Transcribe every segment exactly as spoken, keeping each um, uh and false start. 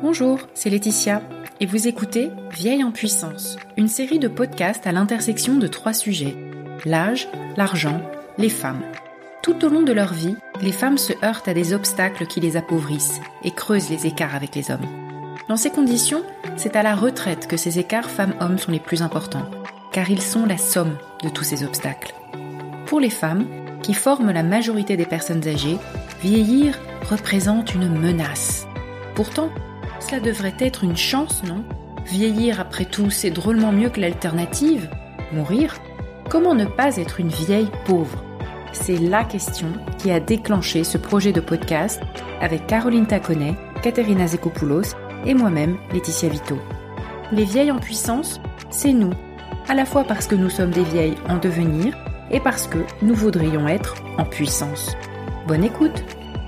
Bonjour, c'est Laetitia et vous écoutez Vieille en puissance, une série de podcasts à l'intersection de trois sujets: l'âge, l'argent, les femmes. Tout au long de leur vie, les femmes se heurtent à des obstacles qui les appauvrissent et creusent les écarts avec les hommes. Dans ces conditions, c'est à la retraite que ces écarts femmes-hommes sont les plus importants, car ils sont la somme de tous ces obstacles. Pour les femmes, qui forment la majorité des personnes âgées, vieillir représente une menace. Pourtant, cela devrait être une chance, non ? Vieillir, après tout, c'est drôlement mieux que l'alternative, mourir. Comment ne pas être une vieille pauvre ? C'est la question qui a déclenché ce projet de podcast avec Caroline Taconnet, Katerina Zekopoulos et moi-même, Laetitia Vito. Les vieilles en puissance, c'est nous, à la fois parce que nous sommes des vieilles en devenir et parce que nous voudrions être en puissance. Bonne écoute!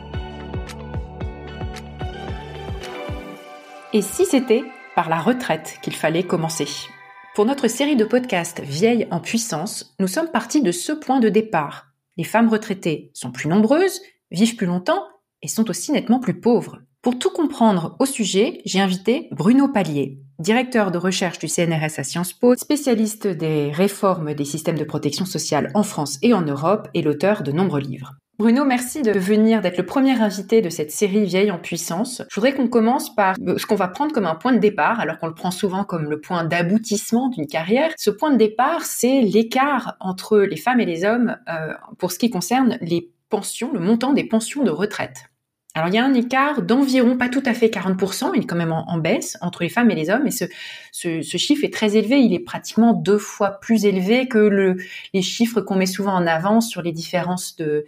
Et si c'était par la retraite qu'il fallait commencer ? Pour notre série de podcasts Vieilles en puissance, nous sommes partis de ce point de départ. Les femmes retraitées sont plus nombreuses, vivent plus longtemps et sont aussi nettement plus pauvres. Pour tout comprendre au sujet, j'ai invité Bruno Palier, directeur de recherche du C N R S à Sciences Po, spécialiste des réformes des systèmes de protection sociale en France et en Europe et l'auteur de nombreux livres. Bruno, merci de venir, d'être le premier invité de cette série Vieille en puissance. Je voudrais qu'on commence par ce qu'on va prendre comme un point de départ, alors qu'on le prend souvent comme le point d'aboutissement d'une carrière. Ce point de départ, c'est l'écart entre les femmes et les hommes euh, pour ce qui concerne les pensions, le montant des pensions de retraite. Alors, il y a un écart d'environ, pas tout à fait quarante pour cent, il est quand même en, en baisse entre les femmes et les hommes, et ce, ce, ce chiffre est très élevé, il est pratiquement deux fois plus élevé que le, les chiffres qu'on met souvent en avant sur les différences de,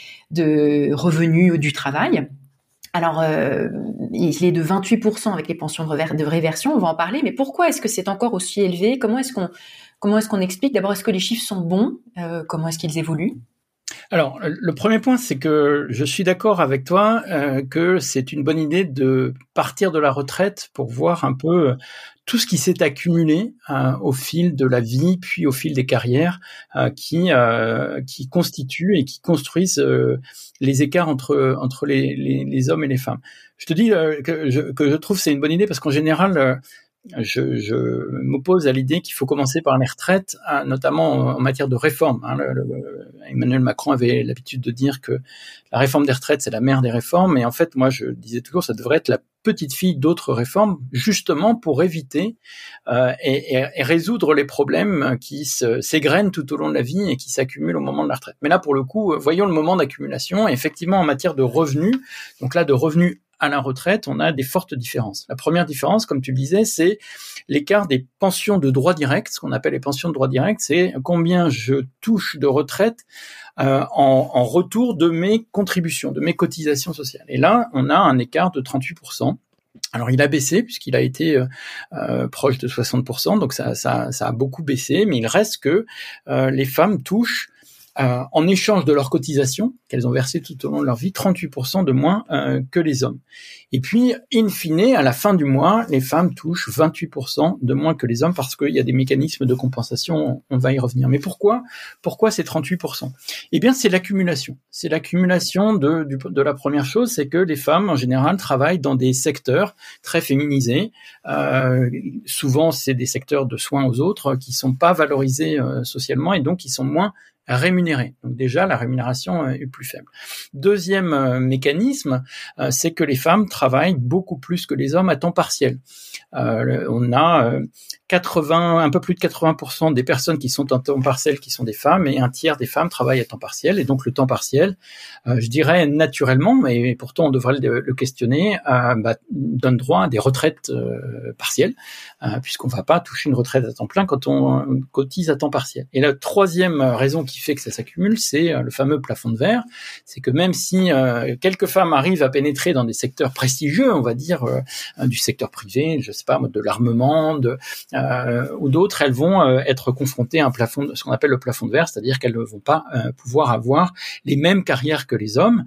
de revenus du travail. Alors, euh, il est de vingt-huit pour cent avec les pensions de, rever, de réversion, on va en parler, mais pourquoi est-ce que c'est encore aussi élevé ? Comment est-ce qu'on, comment est-ce qu'on explique ? D'abord, est-ce que les chiffres sont bons ? euh, Comment est-ce qu'ils évoluent ? Alors, le premier point, c'est que je suis d'accord avec toi euh, que c'est une bonne idée de partir de la retraite pour voir un peu tout ce qui s'est accumulé euh, au fil de la vie, puis au fil des carrières, euh, qui euh, qui constituent et qui construisent euh, les écarts entre entre les, les les hommes et les femmes. Je te dis euh, que je que je trouve que c'est une bonne idée parce qu'en général euh, Je, je m'oppose à l'idée qu'il faut commencer par les retraites, notamment en matière de réforme. Hein, le, le, Emmanuel Macron avait l'habitude de dire que la réforme des retraites, c'est la mère des réformes. Et en fait, moi, je disais toujours, ça devrait être la petite fille d'autres réformes, justement pour éviter euh, et, et, et résoudre les problèmes qui se, s'égrènent tout au long de la vie et qui s'accumulent au moment de la retraite. Mais là, pour le coup, voyons le moment d'accumulation. Et effectivement, en matière de revenus, donc là, de revenus à la retraite, on a des fortes différences. La première différence, comme tu le disais, c'est l'écart des pensions de droit direct. Ce qu'on appelle les pensions de droit direct, c'est combien je touche de retraite euh, en, en retour de mes contributions, de mes cotisations sociales. Et là, on a un écart de trente-huit pour cent. Alors, il a baissé puisqu'il a été euh, proche de soixante pour cent, donc ça, ça, ça a beaucoup baissé, mais il reste que euh, les femmes touchent Euh, en échange de leurs cotisations qu'elles ont versées tout au long de leur vie, trente-huit pour cent de moins euh, que les hommes. Et puis, in fine, à la fin du mois, les femmes touchent vingt-huit pour cent de moins que les hommes parce qu'il y a des mécanismes de compensation, on va y revenir. Mais pourquoi Pourquoi ces trente-huit pour cent ? Eh bien, c'est l'accumulation. C'est l'accumulation de, du, de la première chose, c'est que les femmes, en général, travaillent dans des secteurs très féminisés. Euh, souvent, c'est des secteurs de soins aux autres qui sont pas valorisés euh, socialement et donc qui sont moins rémunérés. Donc déjà, la rémunération est plus faible. Deuxième euh, mécanisme, euh, c'est que les femmes travaillent beaucoup plus que les hommes à temps partiel. Euh, on a euh, quatre-vingts, un peu plus de quatre-vingts pour cent des personnes qui sont en temps partiel qui sont des femmes et un tiers des femmes travaillent à temps partiel. Et donc le temps partiel, euh, je dirais naturellement, mais pourtant on devrait le, le questionner, euh, bah, donne droit à des retraites euh, partielles, euh, puisqu'on ne va pas toucher une retraite à temps plein quand on cotise à temps partiel. Et la troisième raison qui fait que ça s'accumule, c'est euh, le fameux plafond de verre. C'est que même si euh, quelques femmes arrivent à pénétrer dans des secteurs prestigieux, on va dire euh, du secteur privé, je sais pas, de l'armement, de Euh, ou d'autres, elles vont euh, être confrontées à un plafond, ce qu'on appelle le plafond de verre, c'est-à-dire qu'elles ne vont pas euh, pouvoir avoir les mêmes carrières que les hommes.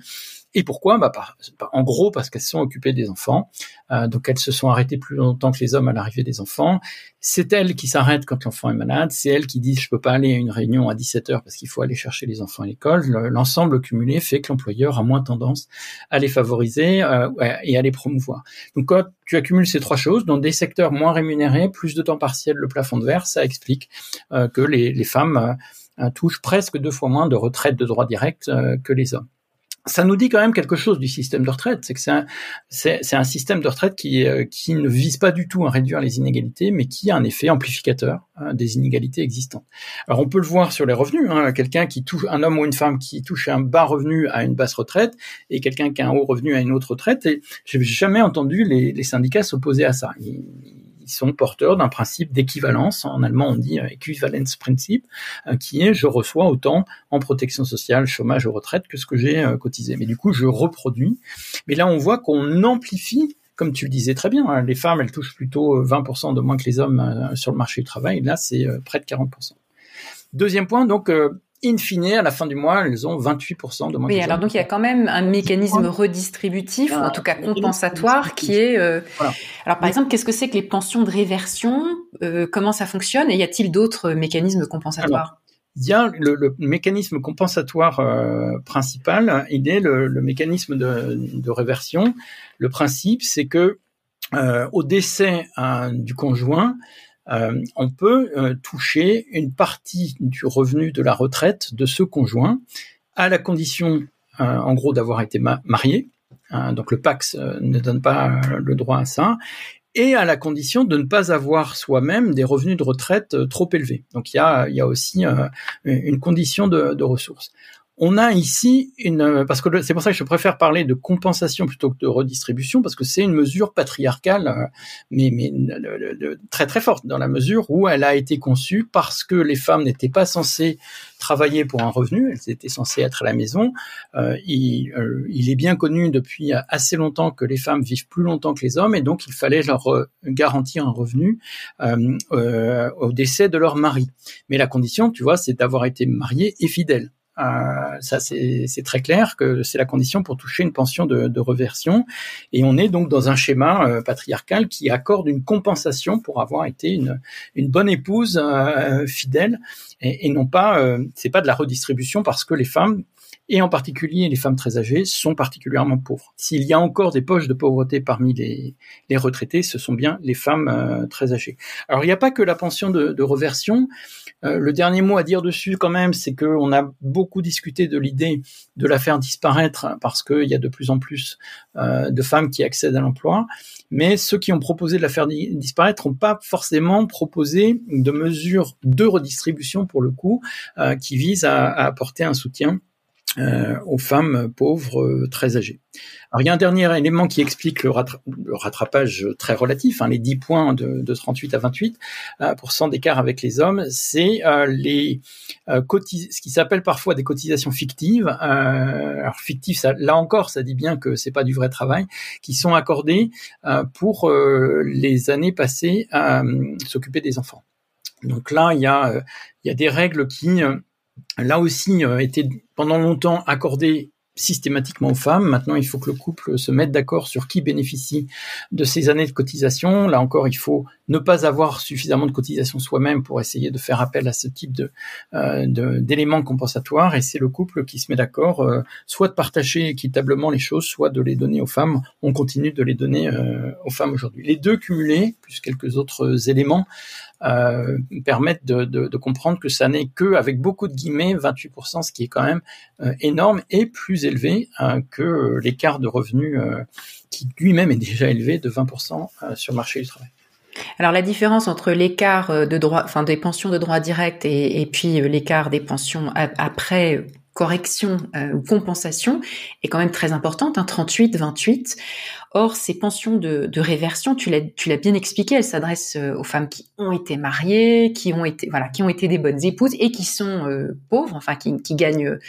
Et pourquoi ? Bah, par, en gros, parce qu'elles se sont occupées des enfants. Euh, donc, elles se sont arrêtées plus longtemps que les hommes à l'arrivée des enfants. C'est elles qui s'arrêtent quand l'enfant est malade. C'est elles qui disent « je peux pas aller à une réunion à dix-sept heures parce qu'il faut aller chercher les enfants à l'école ». L'ensemble cumulé fait que l'employeur a moins tendance à les favoriser euh, et à les promouvoir. Donc, quand tu accumules ces trois choses, dans des secteurs moins rémunérés, plus de temps partiel, le plafond de verre, ça explique euh, que les, les femmes euh, touchent presque deux fois moins de retraite de droit direct euh, que les hommes. Ça nous dit quand même quelque chose du système de retraite, c'est que c'est un, c'est, c'est un système de retraite qui, euh, qui ne vise pas du tout à réduire les inégalités, mais qui a un effet amplificateur hein, des inégalités existantes. Alors on peut le voir sur les revenus, hein, quelqu'un qui touche, un homme ou une femme qui touche un bas revenu à une basse retraite, et quelqu'un qui a un haut revenu à une autre retraite, et j'ai jamais entendu les, les syndicats s'opposer à ça. Ils, Ils sont porteurs d'un principe d'équivalence. En allemand, on dit Äquivalenzprinzip, qui est je reçois autant en protection sociale, chômage ou retraite que ce que j'ai cotisé. Mais du coup, je reproduis. Mais là, on voit qu'on amplifie, comme tu le disais très bien, hein, les femmes, elles touchent plutôt vingt pour cent de moins que les hommes sur le marché du travail. Là, c'est près de quarante pour cent. Deuxième point, donc, euh, in fine, à la fin du mois, elles ont vingt-huit pour cent de moins. Oui, alors donc il y a quand même un mécanisme redistributif, ou en tout cas compensatoire, qui est... Euh... Voilà. Alors par exemple, qu'est-ce que c'est que les pensions de réversion euh, Comment ça fonctionne ? Et y a-t-il d'autres mécanismes compensatoires ? Alors, il y a le, le mécanisme compensatoire euh, principal, il est le, le mécanisme de, de réversion. Le principe, c'est que euh, au décès euh, du conjoint, Euh, on peut euh, toucher une partie du revenu de la retraite de ce conjoint à la condition, euh, en gros, d'avoir été ma- marié. Hein, donc le Pacs euh, ne donne pas euh, le droit à ça. Et à la condition de ne pas avoir soi-même des revenus de retraite euh, trop élevés. Donc il y a, il y a aussi euh, une condition de, de ressources. On a ici une, parce que c'est pour ça que je préfère parler de compensation plutôt que de redistribution, parce que c'est une mesure patriarcale, mais, mais de, de, très très forte, dans la mesure où elle a été conçue parce que les femmes n'étaient pas censées travailler pour un revenu, elles étaient censées être à la maison. Euh, il, euh, il est bien connu depuis assez longtemps que les femmes vivent plus longtemps que les hommes, et donc il fallait leur garantir un revenu euh, euh, au décès de leur mari. Mais la condition, tu vois, c'est d'avoir été marié et fidèle. Euh, ça, c'est, c'est très clair que c'est la condition pour toucher une pension de, de réversion. Et on est donc dans un schéma euh, patriarcal qui accorde une compensation pour avoir été une, une bonne épouse euh, fidèle, et, et non pas, euh, c'est pas de la redistribution parce que les femmes, et en particulier les femmes très âgées, sont particulièrement pauvres. S'il y a encore des poches de pauvreté parmi les, les retraités, ce sont bien les femmes euh, très âgées. Alors il n'y a pas que la pension de, de réversion. Euh, le dernier mot à dire dessus quand même, c'est qu'on a beaucoup discuté de l'idée de la faire disparaître parce qu'il y a de plus en plus euh, de femmes qui accèdent à l'emploi, mais ceux qui ont proposé de la faire di- disparaître n'ont pas forcément proposé de mesures de redistribution pour le coup euh, qui visent à, à apporter un soutien Euh, aux femmes pauvres euh, très âgées. Alors il y a un dernier élément qui explique le, rattra- le rattrapage très relatif, hein, les dix points de, de trente-huit à vingt-huit euh, pour cent d'écart avec les hommes, c'est euh, les euh, cotis- ce qui s'appelle parfois des cotisations fictives. Euh, alors fictives, ça, là encore, ça dit bien que c'est pas du vrai travail, qui sont accordées euh, pour euh, les années passées à euh, s'occuper des enfants. Donc là, il y a euh, il y a des règles qui euh, là aussi, euh, était pendant longtemps accordé systématiquement aux femmes. Maintenant, il faut que le couple se mette d'accord sur qui bénéficie de ces années de cotisation. Là encore, il faut ne pas avoir suffisamment de cotisation soi-même pour essayer de faire appel à ce type de, euh, de d'éléments compensatoires. Et c'est le couple qui se met d'accord, euh, soit de partager équitablement les choses, soit de les donner aux femmes. On continue de les donner euh, aux femmes aujourd'hui. Les deux cumulés, plus quelques autres éléments, Euh, permettent de, de, de comprendre que ça n'est que, avec beaucoup de guillemets, vingt-huit pour cent, ce qui est quand même euh, énorme et plus élevé euh, que l'écart de revenus euh, qui lui-même est déjà élevé de vingt pour cent euh, sur le marché du travail. Alors la différence entre l'écart de droit, enfin des pensions de droit direct et, et puis l'écart des pensions a, après correction euh, ou compensation est quand même très importante, hein, trente-huit, vingt-huit. Or, ces pensions de, de réversion, tu l'as, tu l'as bien expliqué, elles s'adressent aux femmes qui ont été mariées, qui ont été, voilà, qui ont été des bonnes épouses et qui sont euh, pauvres, enfin qui, qui gagnent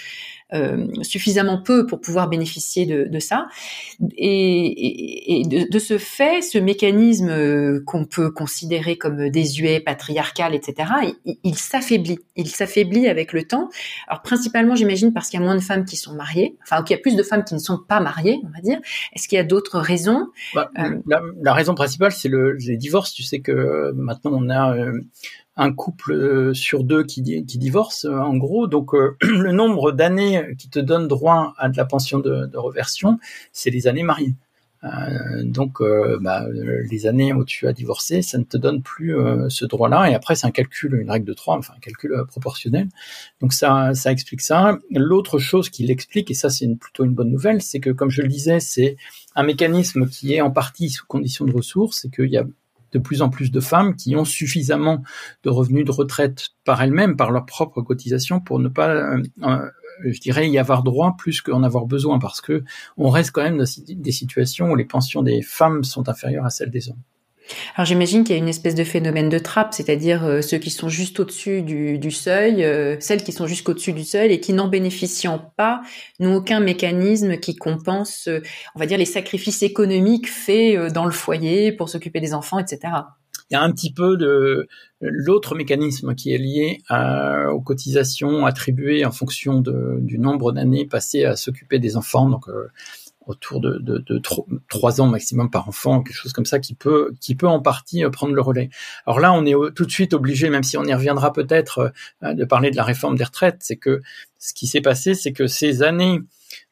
euh, suffisamment peu pour pouvoir bénéficier de, de ça. Et, et, et de, de ce fait, ce mécanisme qu'on peut considérer comme désuet, patriarcal, et cetera, il, il s'affaiblit. Il s'affaiblit avec le temps. Alors principalement, j'imagine, parce qu'il y a moins de femmes qui sont mariées, enfin qu'il y a plus de femmes qui ne sont pas mariées, on va dire. Est-ce qu'il y a d'autres raisons? bah, euh, la, la raison principale, c'est le, les divorces. Tu sais que euh, maintenant on a euh, un couple euh, sur deux qui, qui divorce, euh, en gros. Donc euh, le nombre d'années qui te donne droit à de la pension de, de reversion, c'est les années mariées. Euh, donc, euh, bah, les années où tu as divorcé, ça ne te donne plus euh, ce droit-là. Et après, c'est un calcul, une règle de trois, enfin un calcul euh, proportionnel. Donc ça, ça explique ça. L'autre chose qui l'explique, et ça c'est une, plutôt une bonne nouvelle, c'est que, comme je le disais, c'est un mécanisme qui est en partie sous condition de ressources, c'est qu'il y a de plus en plus de femmes qui ont suffisamment de revenus de retraite par elles-mêmes, par leur propre cotisation, pour ne pas euh, euh, je dirais, y avoir droit plus qu'en avoir besoin, parce que on reste quand même dans des situations où les pensions des femmes sont inférieures à celles des hommes. Alors j'imagine qu'il y a une espèce de phénomène de trappe, c'est-à-dire euh, ceux qui sont juste au-dessus du, du seuil, euh, celles qui sont jusqu'au-dessus du seuil et qui, n'en bénéficiant pas, n'ont aucun mécanisme qui compense, euh, on va dire, les sacrifices économiques faits euh, dans le foyer pour s'occuper des enfants, et cetera. Il y a un petit peu de l'autre mécanisme qui est lié à, aux cotisations attribuées en fonction de, du nombre d'années passées à s'occuper des enfants, donc euh, autour de, de, de trois ans maximum par enfant, quelque chose comme ça qui peut, qui peut en partie prendre le relais. Alors là, on est tout de suite obligé, même si on y reviendra peut-être, euh, de parler de la réforme des retraites. C'est que ce qui s'est passé, c'est que ces années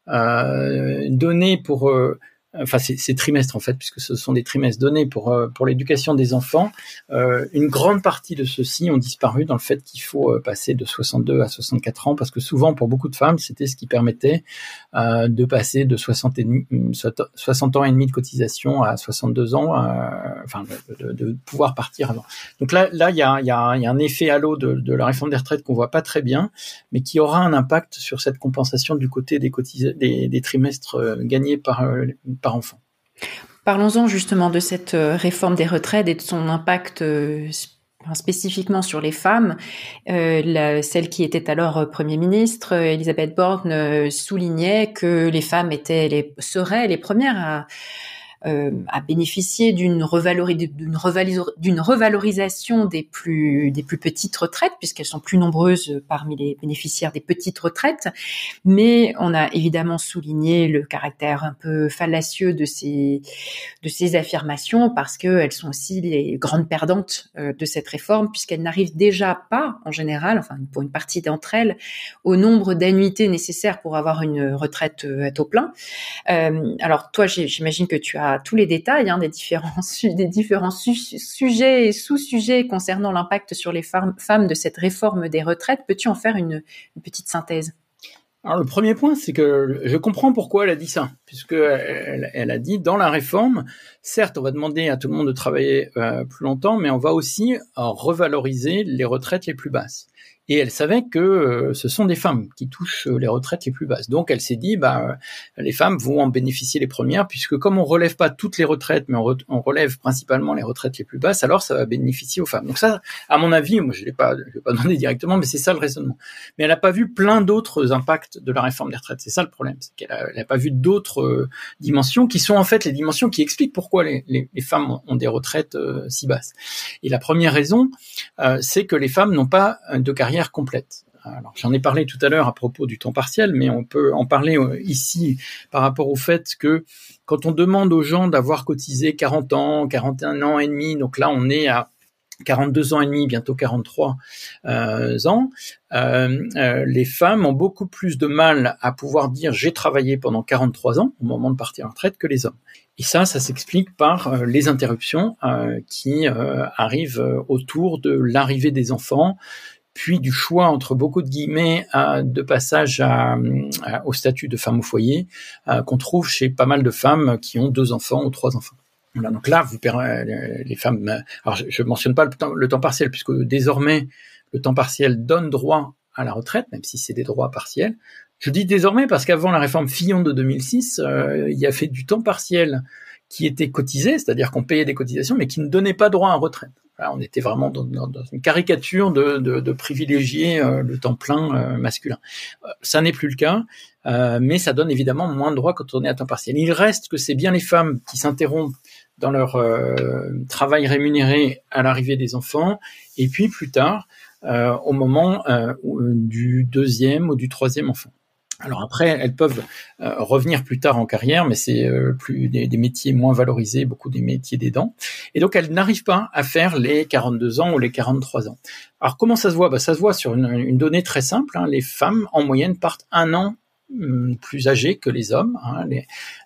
euh, données pour euh, enfin ces, ces trimestres en fait, puisque ce sont des trimestres donnés pour euh, pour l'éducation des enfants, euh, une grande partie de ceux-ci ont disparu dans le fait qu'il faut euh, passer de soixante-deux à soixante-quatre ans, parce que souvent pour beaucoup de femmes c'était ce qui permettait euh, de passer de soixante, et demi, soixante ans et demi de cotisation à soixante-deux ans, euh, enfin de, de, de pouvoir partir avant. Donc là là il y a il y a il y a un effet halo de, de la réforme des retraites qu'on voit pas très bien, mais qui aura un impact sur cette compensation du côté des cotis- des, des trimestres euh, gagnés par euh, par enfant. Parlons-en justement de cette réforme des retraites et de son impact euh, spécifiquement sur les femmes. Euh, la, celle qui était alors Premier ministre, Elisabeth Borne, euh, soulignait que les femmes étaient les, seraient les premières à Euh, à bénéficier d'une, revalori- d'une, revalor- d'une revalorisation des plus, des plus petites retraites, puisqu'elles sont plus nombreuses parmi les bénéficiaires des petites retraites. Mais on a évidemment souligné le caractère un peu fallacieux de ces, de ces affirmations, parce qu'elles sont aussi les grandes perdantes euh, de cette réforme, puisqu'elles n'arrivent déjà pas, en général, enfin pour une partie d'entre elles, au nombre d'annuités nécessaires pour avoir une retraite euh, à taux plein. Euh, alors toi, j'imagine que tu as tous les détails hein, des différents, su- des différents su- sujets et sous-sujets concernant l'impact sur les femmes, femmes de cette réforme des retraites. Peux-tu en faire une, une petite synthèse ? Alors le premier point, c'est que je comprends pourquoi elle a dit ça, puisque elle, elle a dit dans la réforme, certes, on va demander à tout le monde de travailler euh, plus longtemps, mais on va aussi euh, revaloriser les retraites les plus basses. Et elle savait que euh, ce sont des femmes qui touchent euh, les retraites les plus basses. Donc elle s'est dit, bah, euh, les femmes vont en bénéficier les premières, puisque comme on relève pas toutes les retraites, mais on, re- on relève principalement les retraites les plus basses, alors ça va bénéficier aux femmes. Donc ça, à mon avis, moi je l'ai pas, je l'ai pas demandé directement, mais c'est ça le raisonnement. Mais elle n'a pas vu plein d'autres impacts de la réforme des retraites. C'est ça le problème, c'est qu'elle a, elle a pas vu d'autres euh, dimensions qui sont en fait les dimensions qui expliquent pourquoi les, les, les femmes ont des retraites euh, si basses. Et la première raison, euh, c'est que les femmes n'ont pas de carrière complète. Alors, j'en ai parlé tout à l'heure à propos du temps partiel, mais on peut en parler ici par rapport au fait que quand on demande aux gens d'avoir cotisé quarante ans, quarante et un ans et demi, donc là on est à quarante-deux ans et demi, bientôt quarante-trois euh, ans, euh, euh, les femmes ont beaucoup plus de mal à pouvoir dire j'ai travaillé pendant quarante-trois ans au moment de partir en retraite que les hommes. Et ça, ça s'explique par euh, les interruptions euh, qui euh, arrivent euh, autour de l'arrivée des enfants, puis du choix entre beaucoup de guillemets euh, de passage à, à, au statut de femme au foyer euh, qu'on trouve chez pas mal de femmes qui ont deux enfants ou trois enfants. Voilà, donc là, vous, les femmes. Alors, je ne mentionne pas le temps, le temps partiel, puisque désormais, le temps partiel donne droit à la retraite, même si c'est des droits partiels. Je dis désormais parce qu'avant la réforme Fillon de deux mille six, euh, il y a fait du temps partiel qui était cotisé, c'est-à-dire qu'on payait des cotisations, mais qui ne donnait pas droit à retraite. Là, on était vraiment dans, dans, dans une caricature de, de, de privilégier euh, le temps plein euh, masculin. Euh, ça n'est plus le cas, euh, mais ça donne évidemment moins de droits quand on est à temps partiel. Il reste que c'est bien les femmes qui s'interrompent dans leur euh, travail rémunéré à l'arrivée des enfants, et puis plus tard, euh, au moment euh, du deuxième ou du troisième enfant. Alors après, elles peuvent euh, revenir plus tard en carrière, mais c'est euh, plus des, des métiers moins valorisés, beaucoup des métiers d'aidants. Et donc, elles n'arrivent pas à faire les quarante-deux ans ou les quarante-trois ans. Alors, comment ça se voit ? Bah, ça se voit sur une, une donnée très simple. Hein. Les femmes, en moyenne, partent un an plus âgés que les hommes. Hein, les,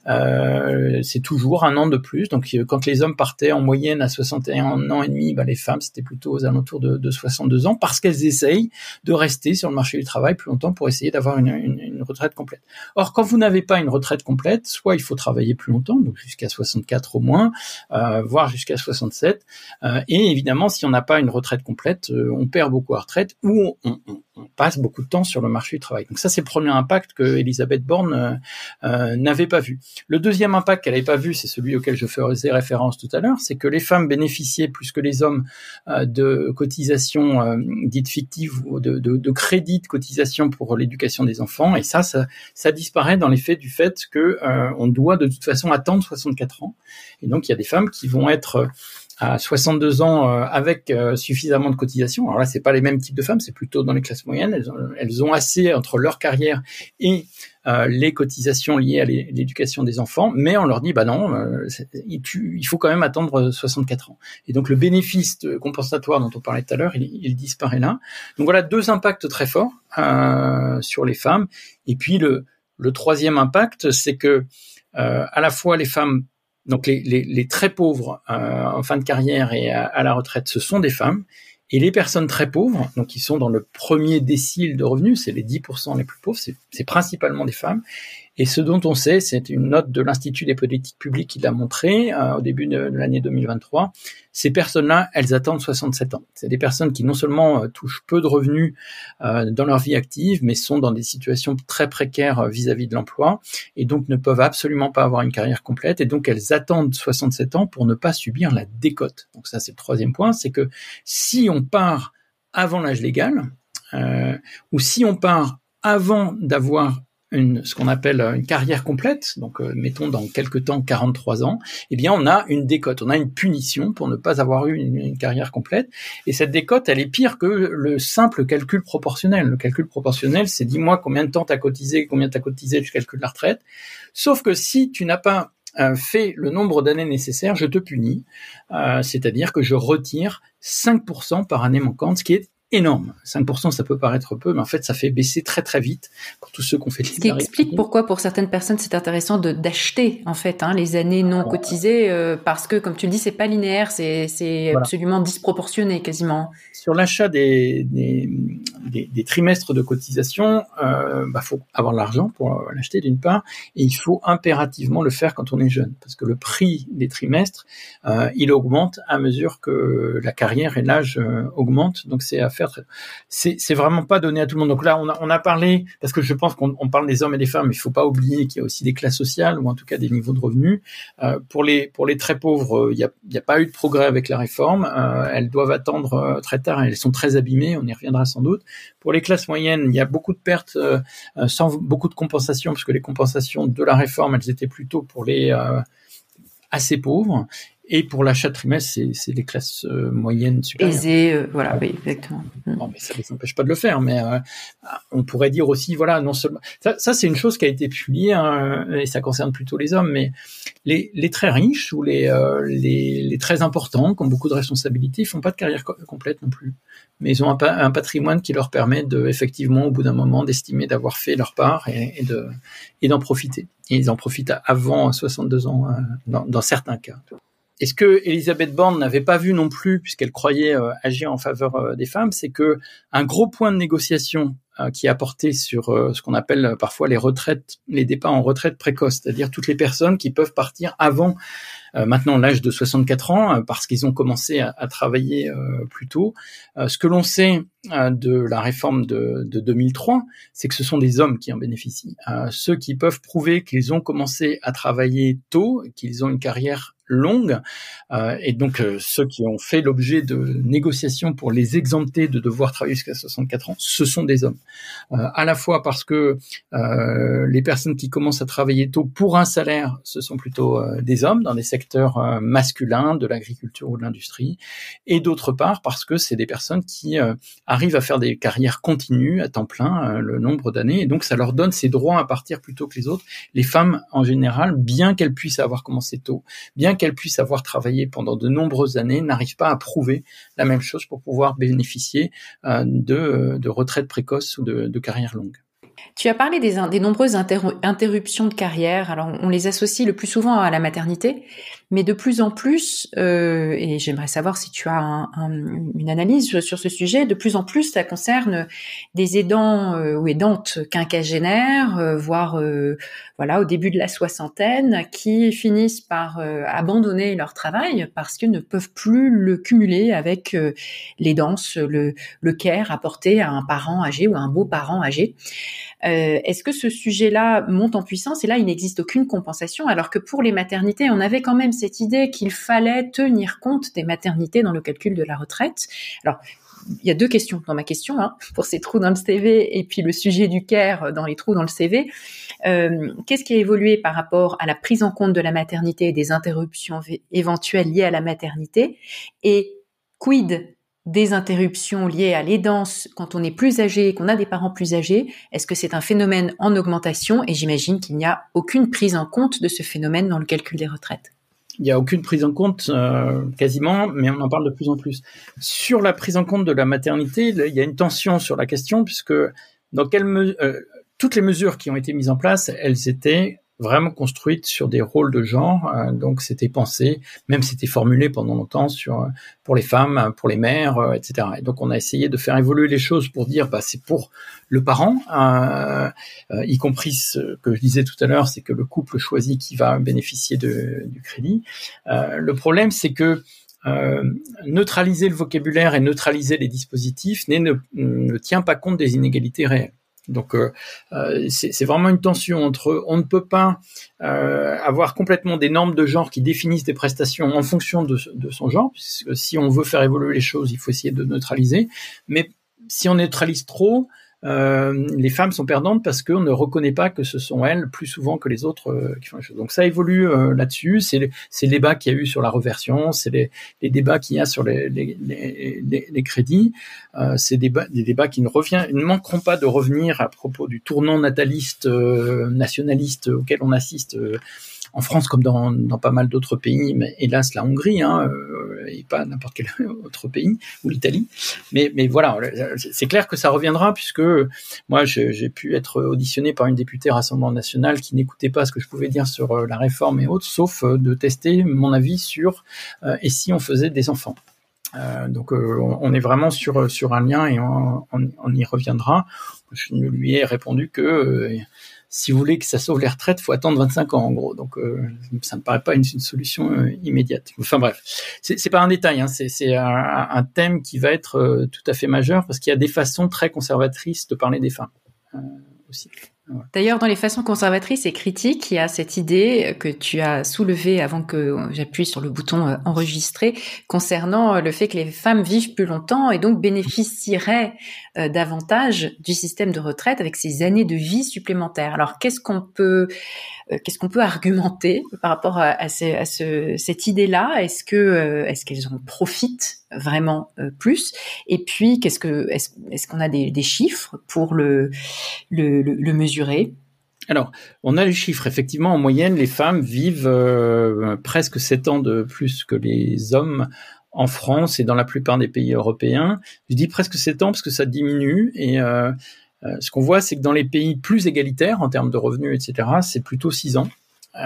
euh, c'est toujours un an de plus. Donc, quand les hommes partaient en moyenne à soixante et un ans et demi, bah, les femmes, c'était plutôt aux alentours de, de soixante-deux ans, parce qu'elles essayent de rester sur le marché du travail plus longtemps pour essayer d'avoir une, une, une retraite complète. Or, quand vous n'avez pas une retraite complète, soit il faut travailler plus longtemps, donc jusqu'à soixante-quatre au moins, euh, voire jusqu'à soixante-sept. Euh, et évidemment, si on n'a pas une retraite complète, euh, on perd beaucoup à retraite, ou on, on, on passe beaucoup de temps sur le marché du travail. Donc ça, c'est le premier impact que Elisabeth Borne euh, euh, n'avait pas vu. Le deuxième impact qu'elle n'avait pas vu, c'est celui auquel je faisais référence tout à l'heure, c'est que les femmes bénéficiaient plus que les hommes euh, de cotisations euh, dites fictives ou de, de, de crédits de cotisation pour l'éducation des enfants, et ça, ça, ça disparaît dans l'effet du fait que euh, on doit de toute façon attendre soixante-quatre ans, et donc il y a des femmes qui vont être à soixante-deux ans euh, avec euh, suffisamment de cotisations. Alors là, c'est pas les mêmes types de femmes, c'est plutôt dans les classes moyennes. Elles ont, elles ont assez entre leur carrière et euh, les cotisations liées à l'éducation des enfants, mais on leur dit bah non, euh, il, il faut quand même attendre soixante-quatre ans. Et donc le bénéfice compensatoire dont on parlait tout à l'heure, il, il disparaît là. Donc voilà deux impacts très forts euh, sur les femmes. Et puis le, le troisième impact, c'est que euh, à la fois les femmes, donc les, les, les très pauvres euh, en fin de carrière et à, à la retraite, ce sont des femmes. Et les personnes très pauvres, donc qui sont dans le premier décile de revenus, c'est les dix pour cent les plus pauvres, c'est, c'est principalement des femmes. Et ce dont on sait, c'est une note de l'Institut des politiques publiques qui l'a montré euh, au début de, de l'année deux mille vingt-trois. Ces personnes-là, elles attendent soixante-sept ans. C'est des personnes qui non seulement euh, touchent peu de revenus euh, dans leur vie active, mais sont dans des situations très précaires euh, vis-à-vis de l'emploi, et donc ne peuvent absolument pas avoir une carrière complète, et donc elles attendent soixante-sept ans pour ne pas subir la décote. Donc ça, c'est le troisième point, c'est que si on part avant l'âge légal, euh, ou si on part avant d'avoir Une, ce qu'on appelle une carrière complète, donc euh, mettons dans quelques temps quarante-trois ans, eh bien on a une décote, on a une punition pour ne pas avoir eu une, une carrière complète, et cette décote, elle est pire que le simple calcul proportionnel. Le calcul proportionnel, c'est dis-moi combien de temps t'as cotisé, combien t'as cotisé, je calcule la retraite, sauf que si tu n'as pas euh, fait le nombre d'années nécessaires, je te punis, euh, c'est-à-dire que je retire cinq pour cent par année manquante, ce qui est énorme. cinq pour cent, ça peut paraître peu, mais en fait, ça fait baisser très très vite pour tous ceux qui ont fait de Ce qui explique pourquoi, pour certaines personnes, c'est intéressant de d'acheter en fait hein, les années non cotisées, euh, parce que, comme tu le dis, c'est pas linéaire, c'est c'est voilà. absolument disproportionné quasiment. Sur l'achat des des, des, des trimestres de cotisation, euh, bah faut avoir l'argent pour l'acheter d'une part, et il faut impérativement le faire quand on est jeune, parce que le prix des trimestres, euh, il augmente à mesure que la carrière et l'âge euh, augmentent, donc c'est à faire. C'est, c'est vraiment pas donné à tout le monde. Donc là, on a, on a parlé, parce que je pense qu'on on parle des hommes et des femmes, mais il faut pas oublier qu'il y a aussi des classes sociales, ou en tout cas des niveaux de revenus. Euh, pour les, pour les très pauvres, il y a, il y a pas eu de progrès avec la réforme. Euh, elles doivent attendre euh, très tard, elles sont très abîmées, on y reviendra sans doute. Pour les classes moyennes, il y a beaucoup de pertes, euh, sans beaucoup de compensations, parce que les compensations de la réforme, elles étaient plutôt pour les euh, assez pauvres. Et pour l'achat de trimestre, c'est, c'est les classes euh, moyennes supérieures. Aisées, euh, voilà, oui, exactement. Bon, mais ça ne les empêche pas de le faire, mais euh, on pourrait dire aussi, voilà, non seulement... Ça, ça c'est une chose qui a été publiée, hein, et ça concerne plutôt les hommes, mais les, les très riches ou les, euh, les, les très importants, qui ont beaucoup de responsabilités, ils font pas de carrière co- complète non plus. Mais ils ont un, un patrimoine qui leur permet de, effectivement, au bout d'un moment, d'estimer d'avoir fait leur part et, et, de, et d'en profiter. Et ils en profitent avant soixante-deux ans, hein, dans, dans certains cas. Et ce que Elisabeth Borne n'avait pas vu non plus, puisqu'elle croyait euh, agir en faveur euh, des femmes, c'est que un gros point de négociation euh, qui est apporté sur euh, ce qu'on appelle euh, parfois les retraites, les départs en retraite précoce, c'est-à-dire toutes les personnes qui peuvent partir avant euh, maintenant l'âge de soixante-quatre ans, euh, parce qu'ils ont commencé à, à travailler euh, plus tôt. Euh, ce que l'on sait euh, de la réforme de, de deux mille trois, c'est que ce sont des hommes qui en bénéficient. Euh, ceux qui peuvent prouver qu'ils ont commencé à travailler tôt, qu'ils ont une carrière longue. Euh, et donc, euh, ceux qui ont fait l'objet de négociations pour les exempter de devoir travailler jusqu'à soixante-quatre ans, ce sont des hommes. Euh, à la fois parce que euh, les personnes qui commencent à travailler tôt pour un salaire, ce sont plutôt euh, des hommes dans des secteurs euh, masculins, de l'agriculture ou de l'industrie. Et d'autre part, parce que c'est des personnes qui euh, arrivent à faire des carrières continues à temps plein, euh, le nombre d'années. Et donc, ça leur donne ces droits à partir plus tôt que les autres. Les femmes, en général, bien qu'elles puissent avoir commencé tôt, bien qu'elles puissent avoir travaillé pendant de nombreuses années, n'arrivent pas à prouver la même chose pour pouvoir bénéficier euh, de, de retraite précoce ou de, de carrière longue. Tu as parlé des, des nombreuses inter- interruptions de carrière. Alors, on les associe le plus souvent à la maternité, mais de plus en plus, euh, et j'aimerais savoir si tu as un, un, une analyse sur ce sujet, de plus en plus, ça concerne des aidants euh, ou aidantes quinquagénaires, euh, voire euh, voilà, au début de la soixantaine, qui finissent par euh, abandonner leur travail parce qu'ils ne peuvent plus le cumuler avec euh, l'aidance, le, le care apporté à un parent âgé ou à un beau-parent âgé. Euh, est-ce que ce sujet-là monte en puissance? Et là, il n'existe aucune compensation, alors que pour les maternités, on avait quand même cette idée qu'il fallait tenir compte des maternités dans le calcul de la retraite. Alors, il y a deux questions dans ma question, hein, pour ces trous dans le C V et puis le sujet du care dans les trous dans le C V. Euh, qu'est-ce qui a évolué par rapport à la prise en compte de la maternité et des interruptions v- éventuelles liées à la maternité? Et quid des interruptions liées à l'aidance quand on est plus âgé et qu'on a des parents plus âgés? Est-ce que c'est un phénomène en augmentation? Et j'imagine qu'il n'y a aucune prise en compte de ce phénomène dans le calcul des retraites. Il n'y a aucune prise en compte euh, quasiment, mais on en parle de plus en plus. Sur la prise en compte de la maternité, il y a une tension sur la question, puisque dans quelle me- euh, toutes les mesures qui ont été mises en place, elles étaient vraiment construites sur des rôles de genre, euh, donc c'était pensé, même c'était formulé pendant longtemps sur pour les femmes, pour les mères, euh, et cetera. Et donc on a essayé de faire évoluer les choses pour dire, bah c'est pour le parent, euh, euh, y compris ce que je disais tout à l'heure, c'est que le couple choisit qui va bénéficier de, du crédit. Euh, le problème, c'est que Euh, neutraliser le vocabulaire et neutraliser les dispositifs ne, ne, ne tient pas compte des inégalités réelles. Donc euh, euh, c'est, c'est vraiment une tension entre on ne peut pas euh, avoir complètement des normes de genre qui définissent des prestations en fonction de, de son genre, puisque si on veut faire évoluer les choses, il faut essayer de neutraliser, mais si on neutralise trop, Euh, les femmes sont perdantes parce qu'on ne reconnaît pas que ce sont elles plus souvent que les autres euh, qui font les choses. Donc ça évolue euh, là-dessus. C'est, les, c'est le débat qu'il y a eu sur la reversion, c'est les, les débats qu'il y a sur les, les, les, les crédits. Euh, c'est des débats, des débats qui ne, revient, ne manqueront pas de revenir à propos du tournant nataliste, euh, nationaliste auquel on assiste euh, en France comme dans, dans pas mal d'autres pays, mais hélas la Hongrie, hein, euh, et pas n'importe quel autre pays, ou l'Italie. Mais, mais voilà, c'est clair que ça reviendra, puisque moi j'ai, j'ai pu être auditionné par une députée Rassemblement National qui n'écoutait pas ce que je pouvais dire sur euh, la réforme et autres, sauf euh, de tester mon avis sur euh, et si on faisait des enfants. Euh, donc euh, on est vraiment sur sur un lien et on, on, on y reviendra. Je lui ai répondu que euh, si vous voulez que ça sauve les retraites, faut attendre vingt-cinq ans en gros. Donc euh, ça me paraît pas une, une solution euh, immédiate. Enfin bref, c'est, c'est pas un détail, hein, c'est, c'est un, un thème qui va être euh, tout à fait majeur parce qu'il y a des façons très conservatrices de parler des femmes euh, aussi. Voilà. D'ailleurs, dans les façons conservatrices et critiques, il y a cette idée que tu as soulevée avant que j'appuie sur le bouton euh, enregistrer concernant le fait que les femmes vivent plus longtemps et donc bénéficieraient euh, davantage du système de retraite avec ces années de vie supplémentaires. Alors, qu'est-ce qu'on peut euh, qu'est-ce qu'on peut argumenter par rapport à, à, ce, à ce, cette idée-là? Est-ce que euh, est-ce qu'elles en profitent vraiment euh, plus? Et puis, qu'est-ce que est-ce, est-ce qu'on a des, des chiffres pour le le, le, le mesurer? Alors, on a les chiffres. Effectivement, en moyenne, les femmes vivent euh, presque sept ans de plus que les hommes en France et dans la plupart des pays européens. Je dis presque sept ans parce que ça diminue. Et euh, euh, ce qu'on voit, c'est que dans les pays plus égalitaires en termes de revenus, et cetera, c'est plutôt six ans.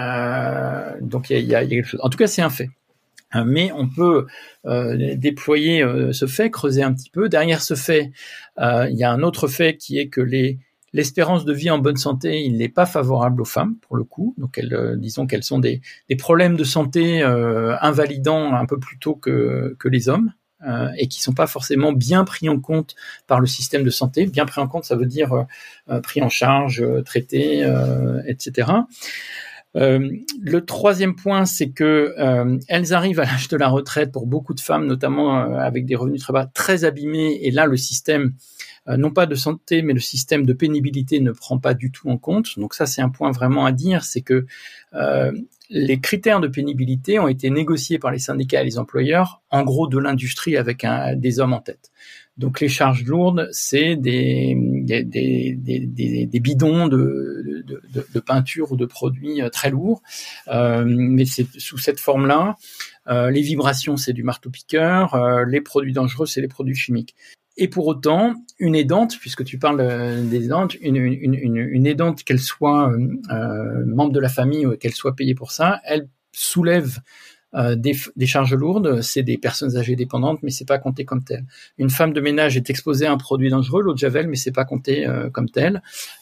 Euh, donc, il y a, y a quelque chose. En tout cas, c'est un fait. Mais on peut euh, déployer euh, ce fait, creuser un petit peu. Derrière ce fait, euh, il y a un autre fait qui est que les L'espérance de vie en bonne santé, il n'est pas favorable aux femmes, pour le coup. Donc, elles, euh, disons qu'elles sont des, des problèmes de santé euh, invalidants un peu plus tôt que, que les hommes euh, et qui sont pas forcément bien pris en compte par le système de santé. Bien pris en compte, ça veut dire euh, pris en charge, euh, traité, euh, et cetera. Euh, le troisième point, c'est que euh, elles arrivent à l'âge de la retraite pour beaucoup de femmes, notamment euh, avec des revenus très bas, très abîmés. Et là, le système, euh, non pas de santé, mais le système de pénibilité ne prend pas du tout en compte. Donc ça, c'est un point vraiment à dire, c'est que euh, les critères de pénibilité ont été négociés par les syndicats et les employeurs, en gros de l'industrie avec un, des hommes en tête. Donc les charges lourdes, c'est des, des, des, des, des bidons de, de, de, de peinture ou de produits très lourds, euh, mais c'est sous cette forme-là. Euh, les vibrations, c'est du marteau-piqueur, euh, les produits dangereux, c'est les produits chimiques. Et pour autant, une aidante, puisque tu parles des aidantes, une, une, une, une aidante, qu'elle soit euh, membre de la famille ou qu'elle soit payée pour ça, elle soulève Euh, des, des charges lourdes, c'est des personnes âgées dépendantes, mais c'est pas compté comme tel. Une femme de ménage est exposée à un produit dangereux, l'eau de javel, mais c'est pas compté euh, comme tel.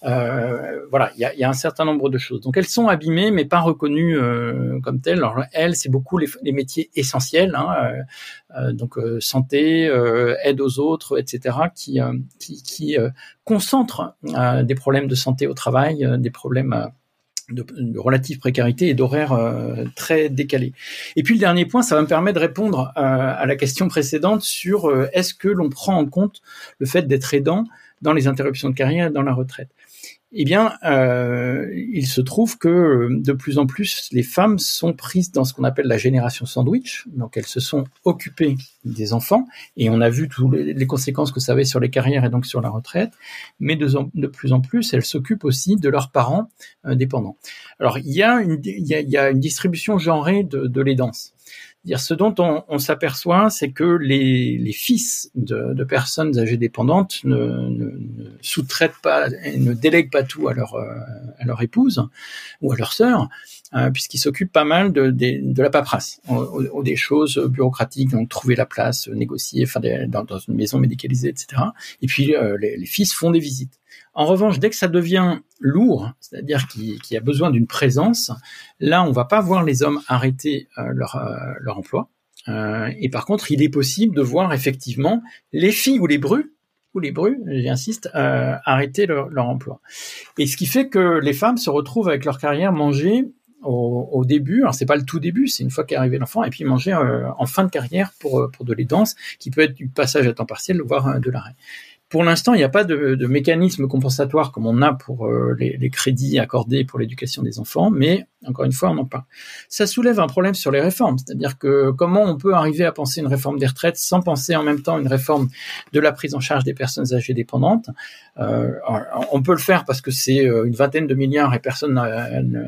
Euh, voilà, il y a, y a un certain nombre de choses. Donc elles sont abîmées, mais pas reconnues euh, comme telles. Alors elles, c'est beaucoup les, les métiers essentiels, hein, euh, donc euh, santé, euh, aide aux autres, et cetera, qui euh, qui, qui euh, concentrent euh, des problèmes de santé au travail, euh, des problèmes euh, De, de relative précarité et d'horaires euh, très décalés. Et puis le dernier point, ça va me permettre de répondre euh, à la question précédente sur euh, est-ce que l'on prend en compte le fait d'être aidant dans les interruptions de carrière et dans la retraite. Eh bien, euh, il se trouve que de plus en plus, les femmes sont prises dans ce qu'on appelle la génération sandwich. Donc, elles se sont occupées des enfants et on a vu toutes les, les conséquences que ça avait sur les carrières et donc sur la retraite. Mais de, de plus en plus, elles s'occupent aussi de leurs parents euh, dépendants. Alors, il y a une, il y a, il y a une distribution genrée de, de l'aidance. Dire ce dont on, on s'aperçoit, c'est que les, les fils de, de personnes âgées dépendantes ne, ne, ne sous-traitent pas et ne délèguent pas tout à leur, à leur épouse ou à leur sœur, euh, puisqu'ils s'occupent pas mal de, de, de la paperasse, ou, ou des choses bureaucratiques, donc trouver la place, négocier, enfin des, dans, dans une maison médicalisée, et cetera. Et puis euh, les, les fils font des visites. En revanche, dès que ça devient lourd, c'est-à-dire qu'il, qu'il y a besoin d'une présence, là, on va pas voir les hommes arrêter euh, leur, euh, leur emploi. Euh, et par contre, il est possible de voir effectivement les filles ou les brus, ou les brus, j'insiste, euh, arrêter leur, leur emploi. Et ce qui fait que les femmes se retrouvent avec leur carrière mangée au, au début. Alors c'est pas le tout début, c'est une fois qu'est arrivé l'enfant, et puis manger euh, en fin de carrière pour pour de l'aidance, qui peut être du passage à temps partiel, voire euh, de l'arrêt. Pour l'instant, il n'y a pas de, de mécanisme compensatoire comme on a pour euh, les, les crédits accordés pour l'éducation des enfants, mais encore une fois, on en parle. Ça soulève un problème sur les réformes, c'est-à-dire que comment on peut arriver à penser une réforme des retraites sans penser en même temps une réforme de la prise en charge des personnes âgées dépendantes. Euh, on peut le faire parce que c'est une vingtaine de milliards et personne n'a, n'a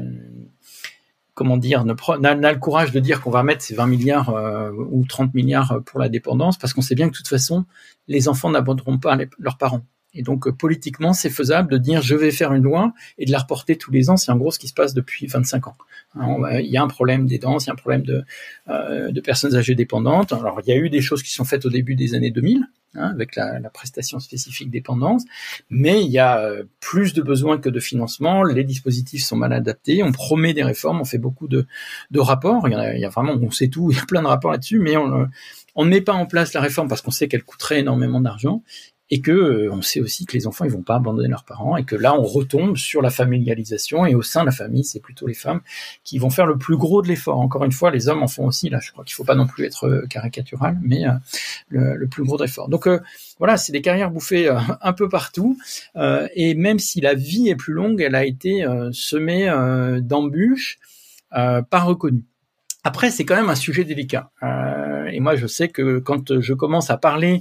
comment dire, n'a, n'a le courage de dire qu'on va mettre ces vingt milliards euh, ou trente milliards pour la dépendance, parce qu'on sait bien que de toute façon, les enfants n'abandonneront pas les, leurs parents. Et donc, euh, politiquement, c'est faisable de dire je vais faire une loi et de la reporter tous les ans. C'est en gros ce qui se passe depuis vingt-cinq ans. Hein, va, il y a un problème d'aidance, il y a un problème de, euh, de personnes âgées dépendantes. Alors, il y a eu des choses qui sont faites au début des années deux mille, hein, avec la, la prestation spécifique dépendance, mais il y a euh, plus de besoins que de financement. Les dispositifs sont mal adaptés. On promet des réformes, on fait beaucoup de, de rapports. Il y, a, il y a vraiment, on sait tout, il y a plein de rapports là-dessus, mais on, on ne met pas en place la réforme parce qu'on sait qu'elle coûterait énormément d'argent. Et que euh, on sait aussi que les enfants ils vont pas abandonner leurs parents et que là on retombe sur la familialisation et au sein de la famille c'est plutôt les femmes qui vont faire le plus gros de l'effort. Encore une fois, les hommes en font aussi. Là, je crois qu'il faut pas non plus être euh, caricatural, mais euh, le, le plus gros de l'effort. Donc euh, voilà, c'est des carrières bouffées euh, un peu partout euh, et même si la vie est plus longue, elle a été euh, semée euh, d'embûches, euh, pas reconnues. Après, c'est quand même un sujet délicat. Euh, et moi, je sais que quand je commence à parler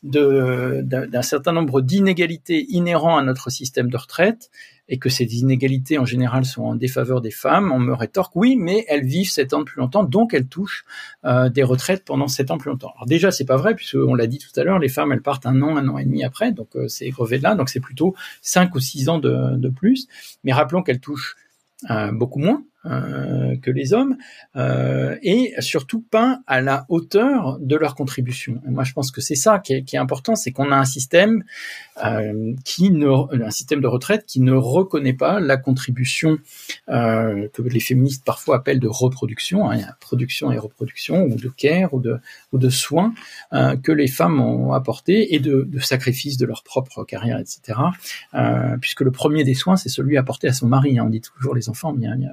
De, d'un, d'un certain nombre d'inégalités inhérents à notre système de retraite et que ces inégalités en général sont en défaveur des femmes, on me rétorque oui, mais elles vivent sept ans de plus longtemps, donc elles touchent euh, des retraites pendant sept ans plus longtemps. Alors déjà, c'est pas vrai, puisque on l'a dit tout à l'heure, les femmes elles partent un an, un an et demi après, donc euh, c'est grevé de là, donc c'est plutôt cinq ou six ans de, de plus. Mais rappelons qu'elles touchent euh, beaucoup moins euh, que les hommes euh, et surtout pas à la hauteur de leur contribution. Et moi, je pense que c'est ça qui est, qui est important, c'est qu'on a un système euh, qui ne, un système de retraite qui ne reconnaît pas la contribution euh, que les féministes parfois appellent de reproduction, hein, il y a production et reproduction, ou de care, ou de, ou de soins euh, que les femmes ont apporté et de, de sacrifice de leur propre carrière, et cetera. Euh, puisque le premier des soins, c'est celui apporté à son mari. Hein, on dit toujours les enfants, mais il y a, il y a,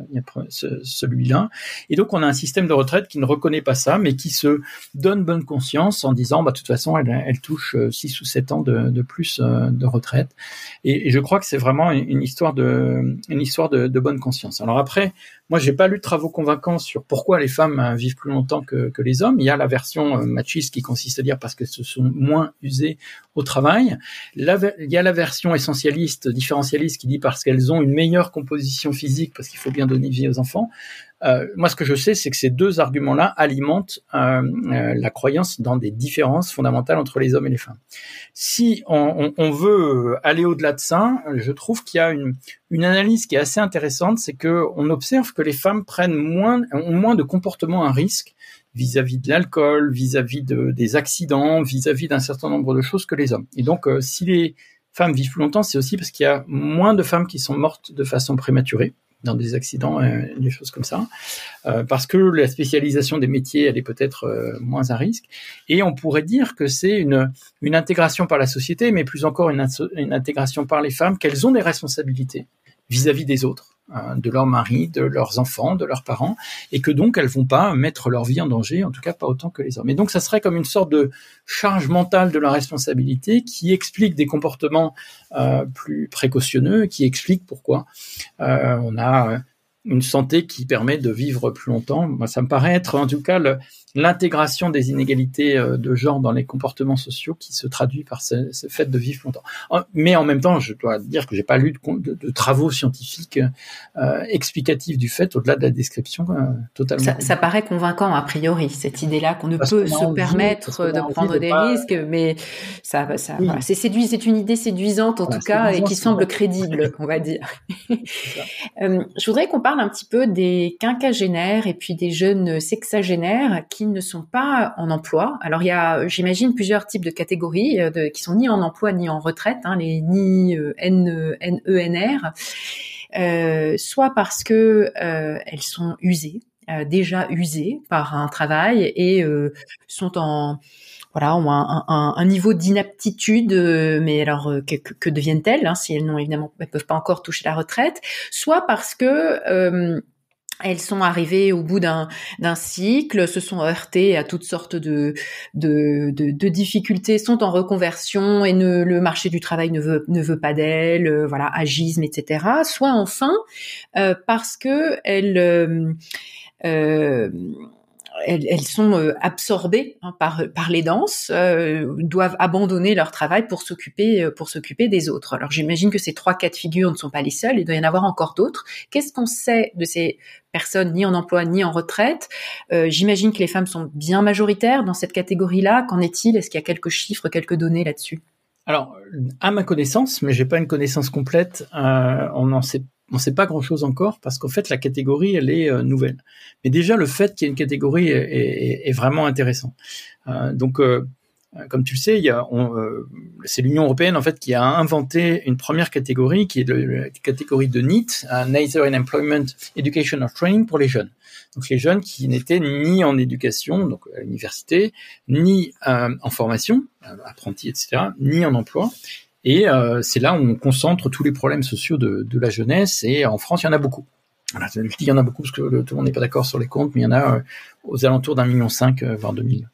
ce, celui-là. Et donc, on a un système de retraite qui ne reconnaît pas ça, mais qui se donne bonne conscience en disant, bah, de toute façon, elle, elle touche six ou sept ans de, de plus de retraite. Et, et je crois que c'est vraiment une, une histoire de, une histoire de, de bonne conscience. Alors après, moi, j'ai pas lu de travaux convaincants sur pourquoi les femmes vivent plus longtemps que, que les hommes. Il y a la version machiste qui consiste à dire parce qu'elles se sont moins usées au travail. La, il y a la version essentialiste, différentialiste qui dit parce qu'elles ont une meilleure composition physique, parce qu'il faut bien donner vie aux enfants. Euh, moi, ce que je sais, c'est que ces deux arguments-là alimentent euh, euh, la croyance dans des différences fondamentales entre les hommes et les femmes. Si on, on, on veut aller au-delà de ça, je trouve qu'il y a une, une analyse qui est assez intéressante, c'est que on observe que les femmes prennent moins, ont moins de comportements à risque vis-à-vis de l'alcool, vis-à-vis de, des accidents, vis-à-vis d'un certain nombre de choses que les hommes. Et donc, euh, si les femmes vivent plus longtemps, c'est aussi parce qu'il y a moins de femmes qui sont mortes de façon prématurée dans des accidents, euh, des choses comme ça, euh, parce que la spécialisation des métiers, elle est peut-être euh, moins à risque. Et on pourrait dire que c'est une, une intégration par la société, mais plus encore une, une intégration par les femmes, qu'elles ont des responsabilités vis-à-vis des autres, hein, de leur mari, de leurs enfants, de leurs parents, et que donc elles vont pas mettre leur vie en danger, en tout cas pas autant que les hommes. Et donc ça serait comme une sorte de charge mentale de la responsabilité qui explique des comportements euh, plus précautionneux, qui explique pourquoi euh, on a une santé qui permet de vivre plus longtemps. Moi, ça me paraît être en tout cas le, l'intégration des inégalités de genre dans les comportements sociaux qui se traduit par ce, ce fait de vivre longtemps. Mais en même temps, je dois dire que j'ai pas lu de, de, de travaux scientifiques euh, explicatifs du fait, au-delà de la description euh, totalement. Ça, ça paraît convaincant a priori, cette idée-là qu'on ne parce peut qu'on se permettre de prendre des pas... risques, mais ça, ça, oui. voilà, c'est séduit, c'est une idée séduisante en voilà, tout cas et qui semble crédible, on va dire. euh, je voudrais qu'on parle un petit peu des quinquagénaires et puis des jeunes sexagénaires qui ne sont pas en emploi. Alors il y a, j'imagine, plusieurs types de catégories euh, de, qui sont ni en emploi ni en retraite, hein, les ni euh, N, N E N R, euh, soit parce que euh, elles sont usées, euh, déjà usées par un travail et euh, sont en voilà, ont un, un, un niveau d'inaptitude, euh, mais alors euh, que, que deviennent-elles hein, si elles n'ont évidemment, elles peuvent pas encore toucher la retraite, soit parce que euh, elles sont arrivées au bout d'un, d'un cycle, se sont heurtées à toutes sortes de, de, de, de difficultés, sont en reconversion et ne, le marché du travail ne veut, ne veut pas d'elles, euh, voilà, agisme, et cetera. Soit enfin euh, parce que elles euh, euh, Elles, elles sont euh, absorbées hein, par par les danses, euh, doivent abandonner leur travail pour s'occuper euh, pour s'occuper des autres. Alors j'imagine que ces trois cas de figure ne sont pas les seuls, il doit y en avoir encore d'autres. Qu'est-ce qu'on sait de ces personnes ni en emploi ni en retraite? euh, J'imagine que les femmes sont bien majoritaires dans cette catégorie-là. Qu'en est-il? Est-ce qu'il y a quelques chiffres, quelques données là-dessus? Alors, à ma connaissance, mais j'ai pas une connaissance complète, euh, on n'en sait on ne sait pas grand-chose encore parce qu'en fait la catégorie elle est euh, nouvelle. Mais déjà le fait qu'il y ait une catégorie est, est, est vraiment intéressant. Euh, donc euh, comme tu le sais, il y a, on, euh, c'est l'Union européenne en fait qui a inventé une première catégorie qui est de, la catégorie de N E E T, uh, Neither in Employment, Education or Training pour les jeunes. Donc les jeunes qui n'étaient ni en éducation, donc à l'université, ni euh, en formation, apprentis, et cetera, ni en emploi. Et euh, c'est là où on concentre tous les problèmes sociaux de, de la jeunesse. Et en France, il y en a beaucoup. Voilà, je dis il y en a beaucoup parce que le, tout le monde n'est pas d'accord sur les comptes, mais il y en a euh, aux alentours d'un million cinq, euh, voire deux mille.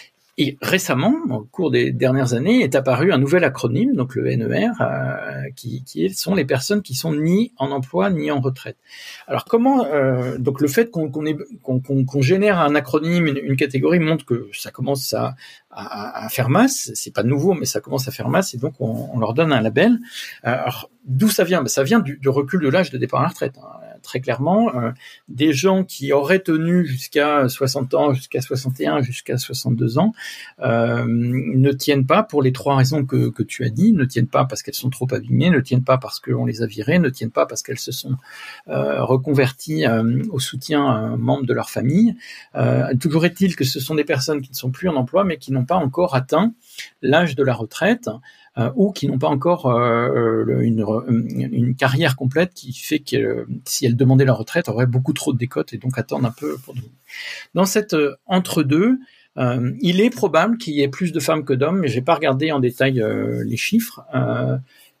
Et récemment, au cours des dernières années, est apparu un nouvel acronyme, donc le N E R, euh, qui, qui sont les personnes qui sont ni en emploi ni en retraite. Alors comment euh, donc le fait qu'on, qu'on, ait, qu'on, qu'on, qu'on génère un acronyme, une, une catégorie montre que ça commence à, à, à faire masse. C'est pas nouveau, mais ça commence à faire masse, et donc on, on leur donne un label. Alors d'où ça vient? Ben, ça vient du, du recul de l'âge de départ à la retraite. Hein. Très clairement, euh, des gens qui auraient tenu jusqu'à soixante ans, jusqu'à soixante et un, jusqu'à soixante-deux ans, euh, ne tiennent pas pour les trois raisons que, que tu as dit, ne tiennent pas parce qu'elles sont trop abîmées, ne tiennent pas parce qu'on les a virées, ne tiennent pas parce qu'elles se sont euh, reconverties euh, au soutien à un membre de leur famille. Euh, toujours est-il que ce sont des personnes qui ne sont plus en emploi, mais qui n'ont pas encore atteint l'âge de la retraite, Euh, ou qui n'ont pas encore euh, une, une carrière complète qui fait que euh, si elles demandaient la retraite, auraient beaucoup trop de décotes et donc attendent un peu pour devenir. Dans cette euh, entre-deux, euh, il est probable qu'il y ait plus de femmes que d'hommes, mais j'ai pas regardé en détail euh, les chiffres. Euh,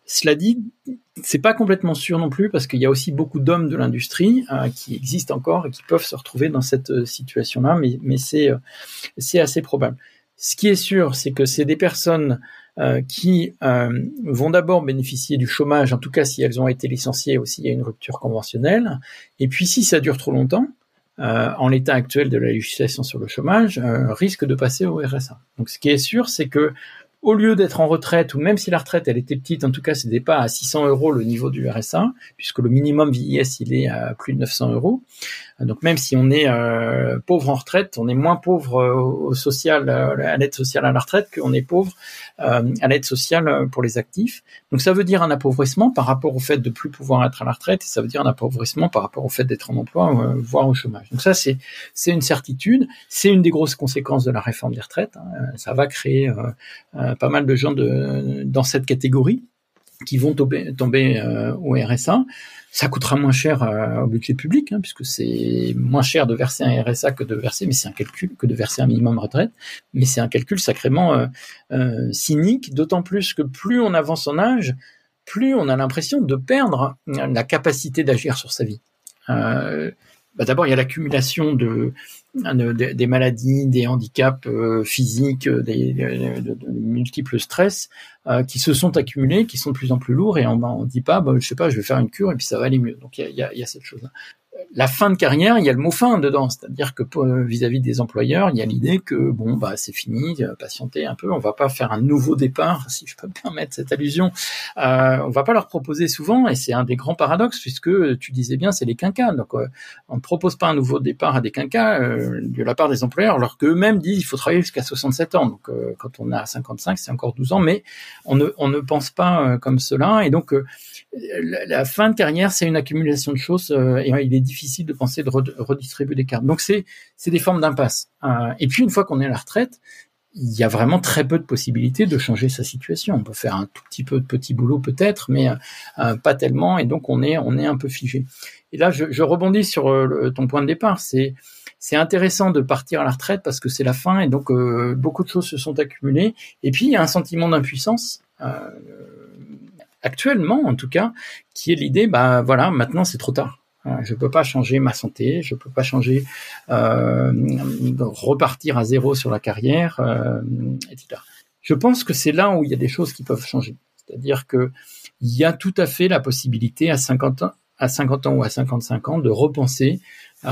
Cela dit, c'est pas complètement sûr non plus parce qu'il y a aussi beaucoup d'hommes de l'industrie euh, qui existent encore et qui peuvent se retrouver dans cette euh, situation-là, mais, mais c'est, euh, c'est assez probable. Ce qui est sûr, c'est que c'est des personnes euh, qui euh, vont d'abord bénéficier du chômage, en tout cas si elles ont été licenciées ou s'il y a une rupture conventionnelle, et puis si ça dure trop longtemps, euh, en l'état actuel de la législation sur le chômage, euh, risque de passer au R S A. Donc ce qui est sûr, c'est que au lieu d'être en retraite, ou même si la retraite elle était petite, en tout cas c'était pas à six cents euros le niveau du R S A, puisque le minimum vieillesse il est à plus de neuf cents euros. Donc même si on est euh, pauvre en retraite, on est moins pauvre euh, au social, euh, à l'aide sociale à la retraite qu'on est pauvre euh, à l'aide sociale pour les actifs. Donc ça veut dire un appauvrissement par rapport au fait de plus pouvoir être à la retraite, et ça veut dire un appauvrissement par rapport au fait d'être en emploi, euh, voire au chômage. Donc ça c'est c'est une certitude, c'est une des grosses conséquences de la réforme des retraites. Hein. Ça va créer euh, euh, pas mal de gens de dans cette catégorie qui vont tomber, tomber euh, au R S A. Ça coûtera moins cher euh, au budget public, hein, puisque c'est moins cher de verser un R S A que de verser, mais c'est un calcul que de verser un minimum retraite. Mais c'est un calcul sacrément euh, euh, cynique, d'autant plus que plus on avance en âge, plus on a l'impression de perdre la capacité d'agir sur sa vie. Euh, bah d'abord, il y a l'accumulation de, de, de des maladies, des handicaps euh, physiques, des, de, de, de multiples stress euh, qui se sont accumulés, qui sont de plus en plus lourds, et on ne dit pas, bah, je sais pas, je vais faire une cure et puis ça va aller mieux. Donc il y a, il y a, il y a cette chose-là. La fin de carrière, il y a le mot fin dedans, c'est-à-dire que pour, vis-à-vis des employeurs, il y a l'idée que bon bah c'est fini, patienter un peu, on va pas faire un nouveau départ, si je peux me permettre cette allusion. Euh, on va pas leur proposer souvent, et c'est un des grands paradoxes puisque tu disais bien, c'est les quinquas. Donc euh, on ne propose pas un nouveau départ à des quinquas euh, de la part des employeurs, alors qu'eux-mêmes disent il faut travailler jusqu'à soixante-sept ans. Donc euh, quand on a cinquante-cinq, c'est encore douze ans, mais on ne on ne pense pas euh, comme cela, et donc euh, la, la fin de carrière, c'est une accumulation de choses, euh, et il est difficile de penser de redistribuer des cartes. Donc c'est c'est des formes d'impasse. Euh, et puis une fois qu'on est à la retraite, il y a vraiment très peu de possibilités de changer sa situation. On peut faire un tout petit peu de petit boulot peut-être, mais euh, pas tellement, et donc on est on est un peu figé. Et là, je, je rebondis sur euh, ton point de départ. C'est c'est intéressant de partir à la retraite parce que c'est la fin, et donc euh, beaucoup de choses se sont accumulées. Et puis il y a un sentiment d'impuissance. Euh, actuellement en tout cas, qui est l'idée, bah voilà, maintenant c'est trop tard. Je peux pas changer ma santé, je peux pas changer, euh, repartir à zéro sur la carrière, euh, et cetera. Je pense que c'est là où il y a des choses qui peuvent changer. C'est-à-dire que il y a tout à fait la possibilité à cinquante ans, à cinquante ans ou à cinquante-cinq ans de repenser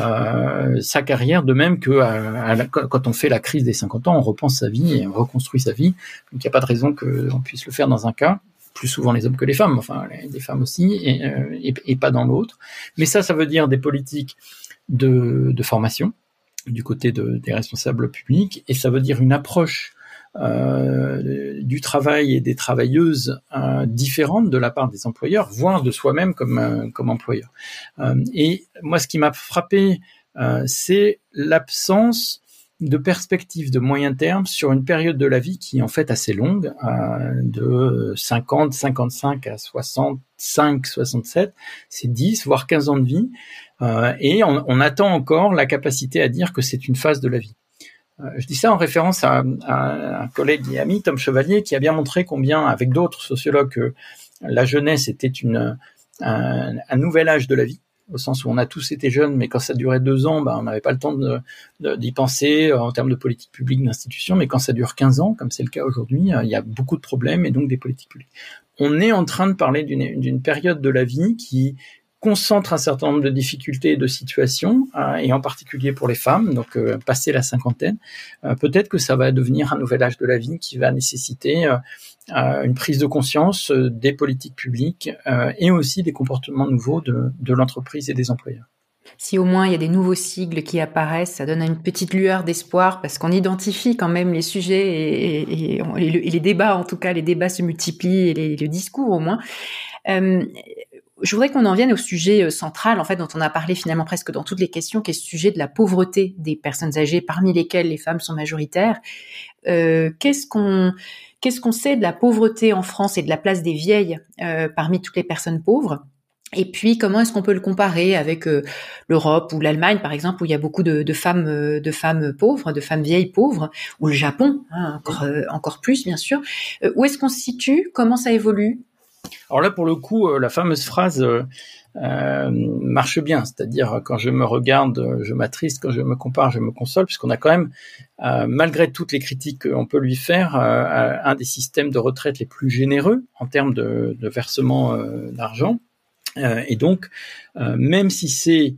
euh, sa carrière, de même que à, à la, quand on fait la crise des cinquante ans, on repense sa vie et on reconstruit sa vie. Donc il n'y a pas de raison qu'on puisse le faire dans un cas, plus souvent les hommes que les femmes, enfin les femmes aussi, et, euh, et, et pas dans l'autre. Mais ça, ça veut dire des politiques de, de formation du côté de, des responsables publics, et ça veut dire une approche euh, du travail et des travailleuses euh, différentes de la part des employeurs, voire de soi-même comme, euh, comme employeur. Euh, et moi, ce qui m'a frappé, euh, c'est l'absence de perspectives de moyen terme sur une période de la vie qui est en fait assez longue, euh, de cinquante, cinquante-cinq à soixante-cinq, soixante-sept, c'est dix, voire quinze ans de vie, euh, et on, on attend encore la capacité à dire que c'est une phase de la vie. Euh, je dis ça en référence à, à un collègue et ami, Tom Chevalier, qui a bien montré combien, avec d'autres sociologues, que la jeunesse était une, un, un nouvel âge de la vie, au sens où on a tous été jeunes, mais quand ça durait deux ans, bah, on n'avait pas le temps de, de, d'y penser euh, en termes de politique publique, d'institution, mais quand ça dure quinze ans, comme c'est le cas aujourd'hui, euh, il y a beaucoup de problèmes et donc des politiques publiques. On est en train de parler d'une, d'une période de la vie qui concentre un certain nombre de difficultés et de situations, euh, et en particulier pour les femmes, donc euh, passer la cinquantaine, euh, peut-être que ça va devenir un nouvel âge de la vie qui va nécessiter euh, Euh, une prise de conscience euh, des politiques publiques euh, et aussi des comportements nouveaux de, de l'entreprise et des employeurs. Si au moins il y a des nouveaux sigles qui apparaissent, ça donne une petite lueur d'espoir parce qu'on identifie quand même les sujets et, et, et, et les débats, en tout cas les débats se multiplient et les, le discours au moins. Euh, je voudrais qu'on en vienne au sujet central, en fait, dont on a parlé finalement presque dans toutes les questions, qui est ce sujet de la pauvreté des personnes âgées, parmi lesquelles les femmes sont majoritaires. Euh, qu'est-ce qu'on Qu'est-ce qu'on sait de la pauvreté en France et de la place des vieilles euh, parmi toutes les personnes pauvres ? Et puis, comment est-ce qu'on peut le comparer avec euh, l'Europe ou l'Allemagne, par exemple, où il y a beaucoup de, de femmes, euh, de femmes pauvres, de femmes vieilles pauvres, ou le Japon, hein, encore, euh, encore plus, bien sûr. Euh, où est-ce qu'on se situe ? Comment ça évolue ? Alors là, pour le coup, euh, la fameuse phrase euh, euh, marche bien, c'est-à-dire quand je me regarde, je m'attriste, quand je me compare, je me console, puisqu'on a quand même, euh, malgré toutes les critiques qu'on peut lui faire, euh, un des systèmes de retraite les plus généreux en termes de, de versement euh, d'argent. Euh, et donc, euh, même si c'est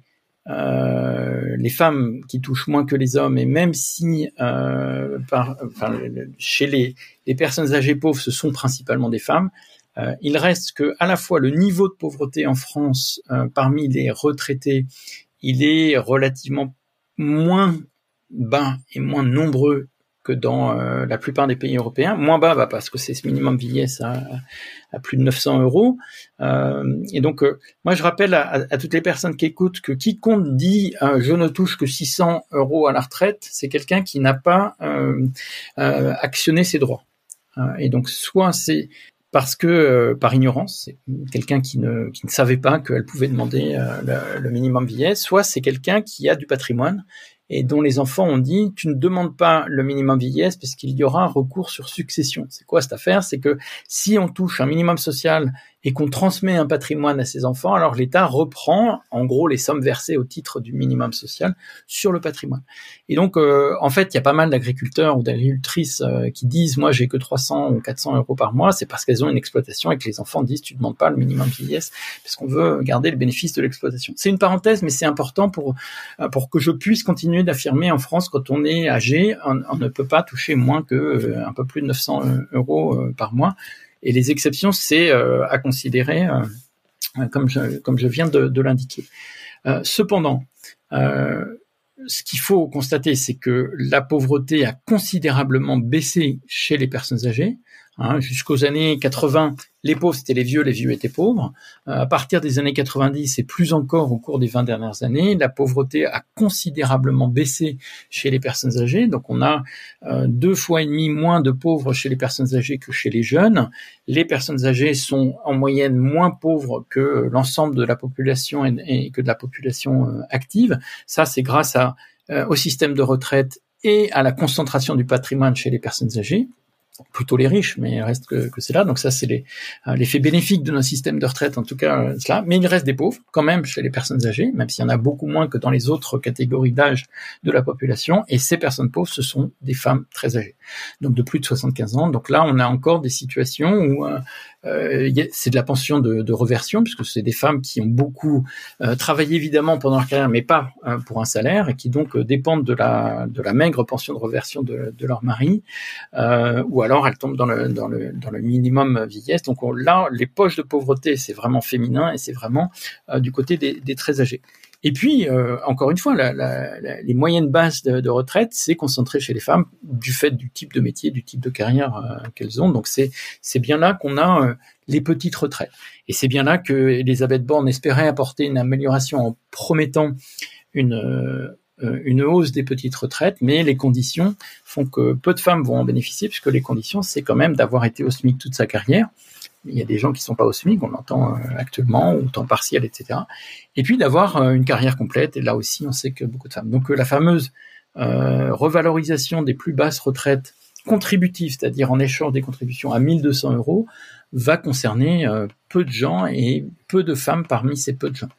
euh, les femmes qui touchent moins que les hommes, et même si euh, par, enfin, chez les, les personnes âgées pauvres, ce sont principalement des femmes, euh, il reste que à la fois le niveau de pauvreté en France euh, parmi les retraités, il est relativement moins bas et moins nombreux que dans euh, la plupart des pays européens. Moins bas, bah, parce que c'est ce minimum vieillesse à, à plus de neuf cents euros. Euh, et donc, euh, moi, je rappelle à, à, à toutes les personnes qui écoutent que quiconque dit euh, « je ne touche que six cents euros à la retraite », c'est quelqu'un qui n'a pas euh, euh, actionné ses droits. Euh, et donc, soit c'est parce que, euh, par ignorance, c'est quelqu'un qui ne, qui ne savait pas qu'elle pouvait demander euh, le, le minimum vieillesse, soit c'est quelqu'un qui a du patrimoine et dont les enfants ont dit « tu ne demandes pas le minimum vieillesse parce qu'il y aura un recours sur succession ». C'est quoi cette affaire? C'est que si on touche un minimum social et qu'on transmet un patrimoine à ses enfants, alors l'État reprend en gros les sommes versées au titre du minimum social sur le patrimoine. Et donc, euh, en fait, il y a pas mal d'agriculteurs ou d'agricultrices euh, qui disent « moi, j'ai que trois cents ou quatre cents euros par mois », c'est parce qu'elles ont une exploitation et que les enfants disent « tu ne demandes pas le minimum vieillesse parce qu'on veut garder le bénéfice de l'exploitation ». C'est une parenthèse, mais c'est important pour, pour que je puisse continuer d'affirmer en France, quand on est âgé, on, on ne peut pas toucher moins que euh, un peu plus de neuf cents euros euh, par mois. Et les exceptions, c'est euh, à considérer, euh, comme, je, comme je viens de, de l'indiquer. Euh, cependant, euh, ce qu'il faut constater, c'est que la pauvreté a considérablement baissé chez les personnes âgées. Hein, jusqu'aux années quatre-vingts, les pauvres, c'était les vieux, les vieux étaient pauvres. Euh, à partir des années quatre-vingt-dix, et plus encore au cours des vingt dernières années, la pauvreté a considérablement baissé chez les personnes âgées. Donc, on a euh, deux fois et demi moins de pauvres chez les personnes âgées que chez les jeunes. Les personnes âgées sont en moyenne moins pauvres que l'ensemble de la population et, et que de la population euh, active. Ça, c'est grâce à, euh, au système de retraite et à la concentration du patrimoine chez les personnes âgées. Plutôt les riches, mais il reste que, que c'est là. Donc ça, c'est les, euh, l'effet bénéfique de nos systèmes de retraite, en tout cas, euh, cela. Mais il reste des pauvres, quand même, chez les personnes âgées, même s'il y en a beaucoup moins que dans les autres catégories d'âge de la population. Et ces personnes pauvres, ce sont des femmes très âgées, donc de plus de soixante-quinze ans. Donc là, on a encore des situations où euh, euh, y a, c'est de la pension de, de reversion, puisque c'est des femmes qui ont beaucoup euh, travaillé, évidemment, pendant leur carrière, mais pas euh, pour un salaire, et qui donc euh, dépendent de la, de la maigre pension de reversion de, de leur mari, euh, ou alors alors elles tombent dans le, dans le, dans le minimum vieillesse. Donc on, là, les poches de pauvreté, c'est vraiment féminin et c'est vraiment euh, du côté des, des très âgés. Et puis, euh, encore une fois, la, la, la, les moyennes bases de, de retraite, c'est concentré chez les femmes du fait du type de métier, du type de carrière euh, qu'elles ont. Donc c'est, c'est bien là qu'on a euh, les petites retraites. Et c'est bien là que Elisabeth Borne espérait apporter une amélioration en promettant une... Euh, une hausse des petites retraites, mais les conditions font que peu de femmes vont en bénéficier, puisque les conditions, c'est quand même d'avoir été au SMIC toute sa carrière. Il y a des gens qui ne sont pas au SMIC, on l'entend actuellement, ou temps partiel, et cetera. Et puis d'avoir une carrière complète, et là aussi, on sait que beaucoup de femmes. Donc la fameuse euh, revalorisation des plus basses retraites contributives, c'est-à-dire en échange des contributions à mille deux cents euros, va concerner euh, peu de gens et peu de femmes parmi ces peu de gens.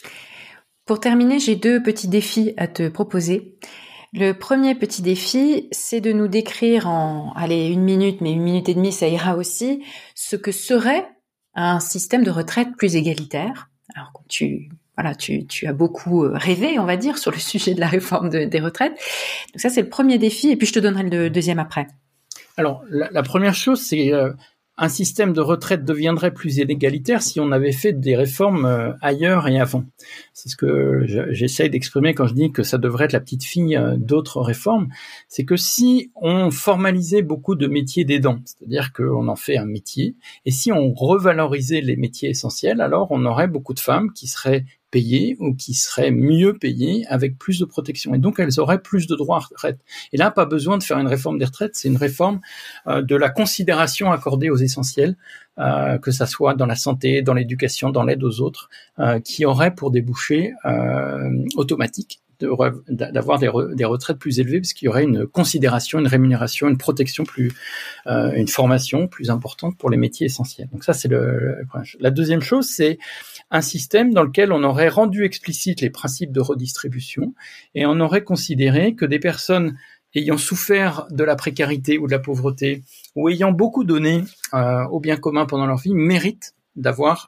Pour terminer, j'ai deux petits défis à te proposer. Le premier petit défi, c'est de nous décrire en, allez, une minute, mais une minute et demie, ça ira aussi, ce que serait un système de retraite plus égalitaire. Alors, tu, voilà, tu, tu as beaucoup rêvé, on va dire, sur le sujet de la réforme de, des retraites. Donc ça, c'est le premier défi, et puis je te donnerai le deuxième après. Alors, la, la première chose, c'est... Euh... un système de retraite deviendrait plus égalitaire si on avait fait des réformes euh, ailleurs et avant. C'est ce que je, j'essaye d'exprimer quand je dis que ça devrait être la petite fille euh, d'autres réformes. C'est que si on formalisait beaucoup de métiers d'aidants, c'est-à-dire qu'on en fait un métier, et si on revalorisait les métiers essentiels, alors on aurait beaucoup de femmes qui seraient payées ou qui seraient mieux payées avec plus de protection. Et donc, elles auraient plus de droits à retraite. Et là, pas besoin de faire une réforme des retraites, c'est une réforme euh, de la considération accordée aux essentiels, euh, que ça soit dans la santé, dans l'éducation, dans l'aide aux autres, euh, qui aurait pour débouché euh, automatique de re, d'avoir des, re, des retraites plus élevées parce qu'il y aurait une considération, une rémunération, une protection plus, euh, une formation plus importante pour les métiers essentiels. Donc ça, c'est le, le la deuxième chose, c'est un système dans lequel on aurait rendu explicite les principes de redistribution et on aurait considéré que des personnes ayant souffert de la précarité ou de la pauvreté ou ayant beaucoup donné euh, au bien commun pendant leur vie méritent d'avoir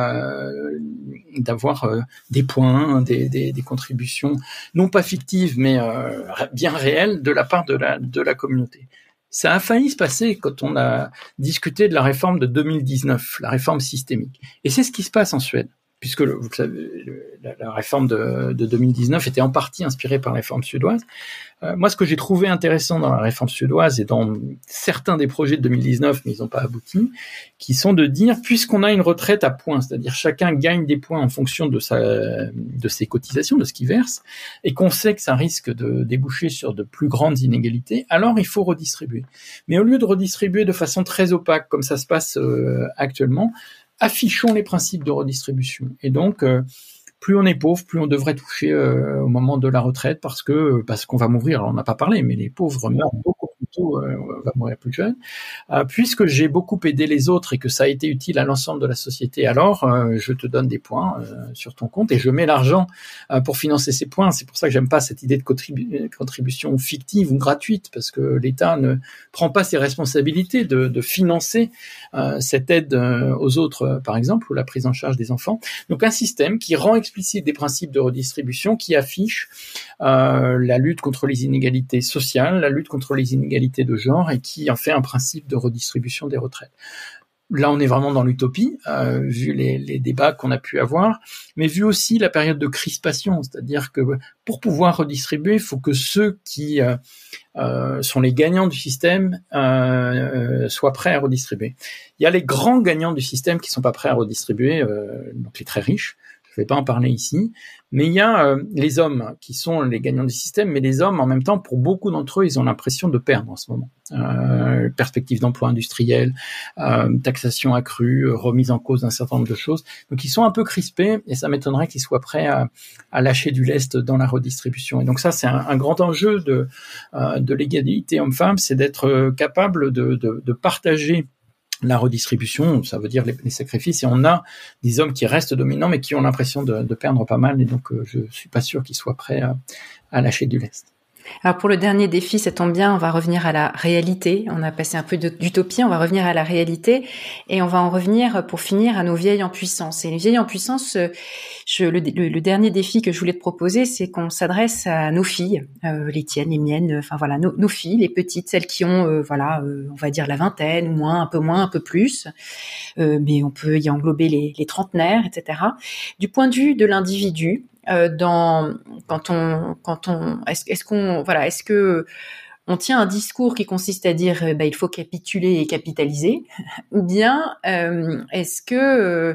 euh, d'avoir euh, des points, des, des, des contributions non pas fictives mais euh, bien réelles de la part de la de la communauté. Ça a failli se passer quand on a discuté de la réforme de deux mille dix-neuf, la réforme systémique. Et c'est ce qui se passe en Suède, puisque le, vous savez, le, la, la réforme de, de deux mille dix-neuf était en partie inspirée par la réforme suédoise. Euh, moi, ce que j'ai trouvé intéressant dans la réforme suédoise et dans certains des projets de deux mille dix-neuf, mais ils n'ont pas abouti, qui sont de dire, puisqu'on a une retraite à points, c'est-à-dire chacun gagne des points en fonction de sa, de ses cotisations, de ce qu'il verse, et qu'on sait que ça risque de déboucher sur de plus grandes inégalités, alors il faut redistribuer. Mais au lieu de redistribuer de façon très opaque, comme ça se passe euh, actuellement, affichons les principes de redistribution. Et donc, euh, plus on est pauvre, plus on devrait toucher euh, au moment de la retraite parce que parce qu'on va mourir. Alors, on n'a pas parlé, mais les pauvres meurent beaucoup plus tôt, euh, on va mourir plus jeune. Euh, puisque j'ai beaucoup aidé les autres et que ça a été utile à l'ensemble de la société, alors euh, je te donne des points euh, sur ton compte et je mets l'argent euh, pour financer ces points. C'est pour ça que j'aime pas cette idée de contribu- contribution fictive ou gratuite, parce que l'État ne prend pas ses responsabilités de, de financer euh, cette aide euh, aux autres, euh, par exemple, ou la prise en charge des enfants. Donc un système qui rend explicite des principes de redistribution, qui affiche euh, la lutte contre les inégalités sociales, la lutte contre les inégalités de genre, et qui en fait un principe de redistribution des retraites. Là, on est vraiment dans l'utopie, euh, vu les, les débats qu'on a pu avoir, mais vu aussi la période de crispation, c'est-à-dire que pour pouvoir redistribuer, il faut que ceux qui euh, euh, sont les gagnants du système euh, euh, soient prêts à redistribuer. Il y a les grands gagnants du système qui sont pas prêts à redistribuer, euh, donc les très riches. Je vais pas en parler ici, mais il y a euh, les hommes qui sont les gagnants du système, mais les hommes, en même temps, pour beaucoup d'entre eux, ils ont l'impression de perdre en ce moment. Euh, perspective d'emploi industriel, euh, taxation accrue, remise en cause d'un certain nombre de choses. Donc, ils sont un peu crispés et ça m'étonnerait qu'ils soient prêts à, à lâcher du lest dans la redistribution. Et donc ça, c'est un, un grand enjeu de, euh, de l'égalité homme-femme, c'est d'être capable de, de, de partager la redistribution, ça veut dire les, les sacrifices, et on a des hommes qui restent dominants mais qui ont l'impression de, de perdre pas mal, et donc euh, je suis pas sûr qu'ils soient prêts à, à lâcher du lest. Alors pour le dernier défi, ça tombe bien, on va revenir à la réalité. On a passé un peu d'utopie, on va revenir à la réalité et on va en revenir pour finir à nos vieilles en puissance. Et les vieilles en puissance, je, le, le, le dernier défi que je voulais te proposer, c'est qu'on s'adresse à nos filles, euh, les tiennes, les miennes, enfin voilà, nos, nos filles, les petites, celles qui ont, euh, voilà, euh, on va dire la vingtaine, moins, un peu moins, un peu plus, euh, mais on peut y englober les, les trentenaires, et cetera. Du point de vue de l'individu, Euh, dans quand on quand on est-ce, est-ce qu'on voilà est-ce que on tient un discours qui consiste à dire euh, bah il faut capituler et capitaliser, ou bien euh, est-ce que euh,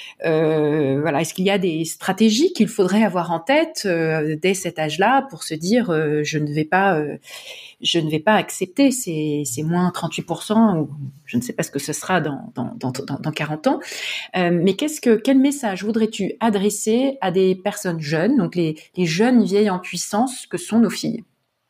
euh, voilà est-ce qu'il y a des stratégies qu'il faudrait avoir en tête euh, dès cet âge-là pour se dire euh, je ne vais pas euh, je ne vais pas accepter ces, ces moins trente-huit pour cent, ou je ne sais pas ce que ce sera dans, dans, dans, dans quarante ans. Euh, mais qu'est-ce que, quel message voudrais-tu adresser à des personnes jeunes, donc les, les jeunes vieilles en puissance que sont nos filles?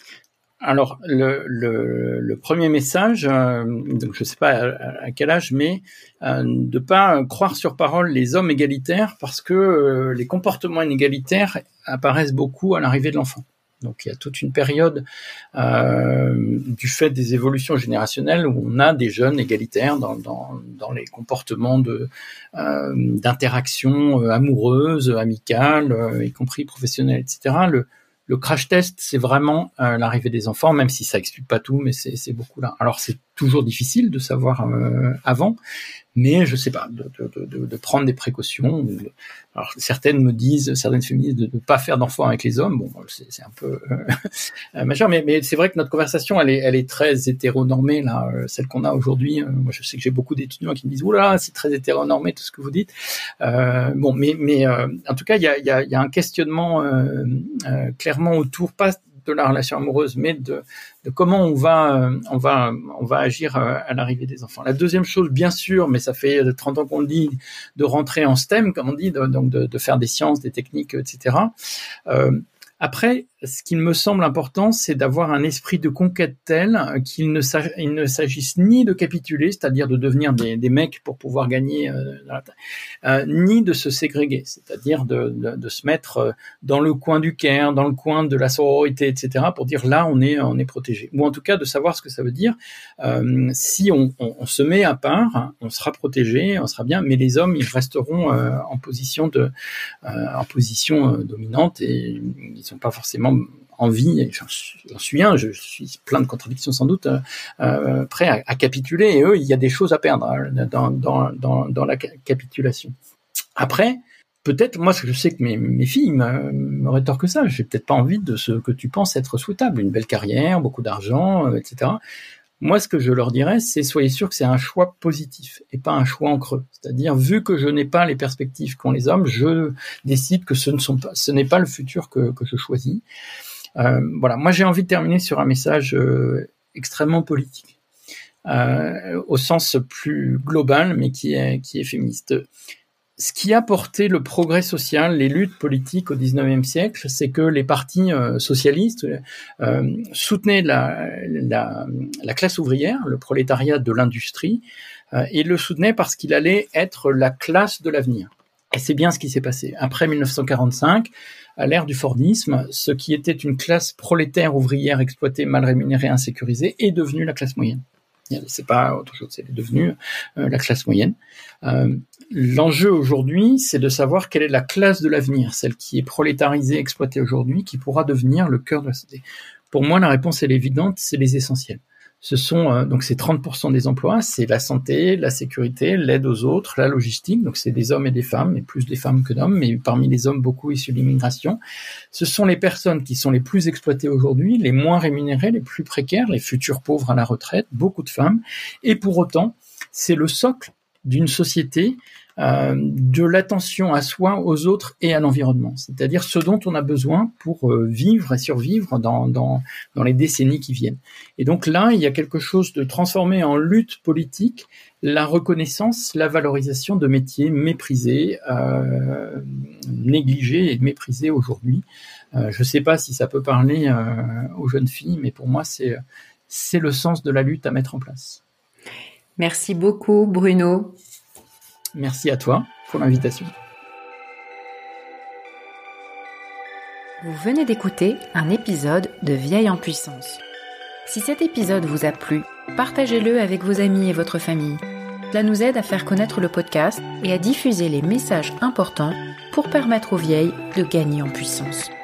Alors, le, le, le premier message, euh, donc je ne sais pas à, à quel âge, mais euh, de pas croire sur parole les hommes égalitaires, parce que euh, les comportements inégalitaires apparaissent beaucoup à l'arrivée de l'enfant. Donc il y a toute une période euh, du fait des évolutions générationnelles où on a des jeunes égalitaires dans, dans, dans les comportements de, euh, d'interaction amoureuse, amicale, euh, y compris professionnelle, et cetera. Le, le crash test, c'est vraiment euh, l'arrivée des enfants, même si ça explique pas tout, mais c'est, c'est beaucoup là. Alors c'est toujours difficile de savoir euh, avant, mais je sais pas, de, de, de, de prendre des précautions. Alors certaines me disent, certaines féministes, de ne pas faire d'enfants avec les hommes. Bon, c'est, c'est un peu euh, majeur, mais, mais c'est vrai que notre conversation, elle est, elle est très hétéronormée là, euh, celle qu'on a aujourd'hui. Moi, je sais que j'ai beaucoup d'étudiants qui me disent, oula, c'est très hétéronormé tout ce que vous dites. Euh, bon, mais, mais euh, en tout cas, il y a, il y a, il y a un questionnement euh, euh, clairement autour, pas de la relation amoureuse, mais de, de comment on va, on va, on va agir à l'arrivée des enfants. La deuxième chose, bien sûr, mais ça fait trente ans qu'on le dit, de rentrer en STEM, comme on dit, de, donc de, de faire des sciences, des techniques, et cetera. Euh, Après, ce qu'il me semble important, c'est d'avoir un esprit de conquête tel qu'il ne, sa- il ne s'agisse ni de capituler, c'est-à-dire de devenir des, des mecs pour pouvoir gagner, euh, euh, ni de se ségréguer, c'est-à-dire de, de, de se mettre dans le coin du caire, dans le coin de la sororité, et cetera, pour dire là, on est, on est protégé. Ou en tout cas, de savoir ce que ça veut dire. Euh, si on, on, on se met à part, on sera protégé, on sera bien, mais les hommes, ils resteront euh, en position de, euh, en position euh, dominante et ils sont pas forcément envie, j'en suis un, je suis plein de contradictions sans doute, euh, euh, prêt à, à capituler, et eux, il y a des choses à perdre hein, dans, dans, dans, dans la capitulation. Après, peut-être, moi, je sais que mes, mes filles me, me rétorquent ça, j'ai peut-être pas envie de ce que tu penses être souhaitable, une belle carrière, beaucoup d'argent, euh, et cetera. Moi, ce que je leur dirais, c'est soyez sûr que c'est un choix positif et pas un choix en creux. C'est-à-dire, vu que je n'ai pas les perspectives qu'ont les hommes, je décide que ce ne sont pas, ce n'est pas le futur que, que je choisis. Euh, voilà. Moi, j'ai envie de terminer sur un message euh, extrêmement politique, euh, au sens plus global, mais qui est, qui est féministe. Ce qui a porté le progrès social, les luttes politiques au dix-neuvième siècle, c'est que les partis euh, socialistes euh, soutenaient la, la, la classe ouvrière, le prolétariat de l'industrie, euh, et le soutenaient parce qu'il allait être la classe de l'avenir. Et c'est bien ce qui s'est passé. Après dix-neuf cent quarante-cinq, à l'ère du Fordisme, ce qui était une classe prolétaire ouvrière exploitée, mal rémunérée, insécurisée, est devenu la classe moyenne. C'est pas autre chose, c'est devenu euh, la classe moyenne. Euh, l'enjeu aujourd'hui, c'est de savoir quelle est la classe de l'avenir, celle qui est prolétarisée, exploitée aujourd'hui, qui pourra devenir le cœur de la société. Pour moi, la réponse, elle est évidente, c'est les essentiels. Ce sont euh, donc c'est trente pour cent des emplois, c'est la santé, la sécurité, l'aide aux autres, la logistique. Donc c'est des hommes et des femmes, et plus des femmes que d'hommes, mais parmi les hommes beaucoup issus de l'immigration. Ce sont les personnes qui sont les plus exploitées aujourd'hui, les moins rémunérées, les plus précaires, les futurs pauvres à la retraite, beaucoup de femmes. Et pour autant, c'est le socle d'une société euh, de l'attention à soi, aux autres et à l'environnement. C'est-à-dire ce dont on a besoin pour euh, vivre et survivre dans, dans, dans les décennies qui viennent. Et donc là, il y a quelque chose de transformé en lutte politique, la reconnaissance, la valorisation de métiers méprisés, euh, négligés et méprisés aujourd'hui. Euh, je ne sais pas si ça peut parler euh, aux jeunes filles, mais pour moi, c'est, c'est le sens de la lutte à mettre en place. Merci beaucoup, Bruno. Merci à toi pour l'invitation. Vous venez d'écouter un épisode de Vieille en puissance. Si cet épisode vous a plu, partagez-le avec vos amis et votre famille. Cela nous aide à faire connaître le podcast et à diffuser les messages importants pour permettre aux vieilles de gagner en puissance.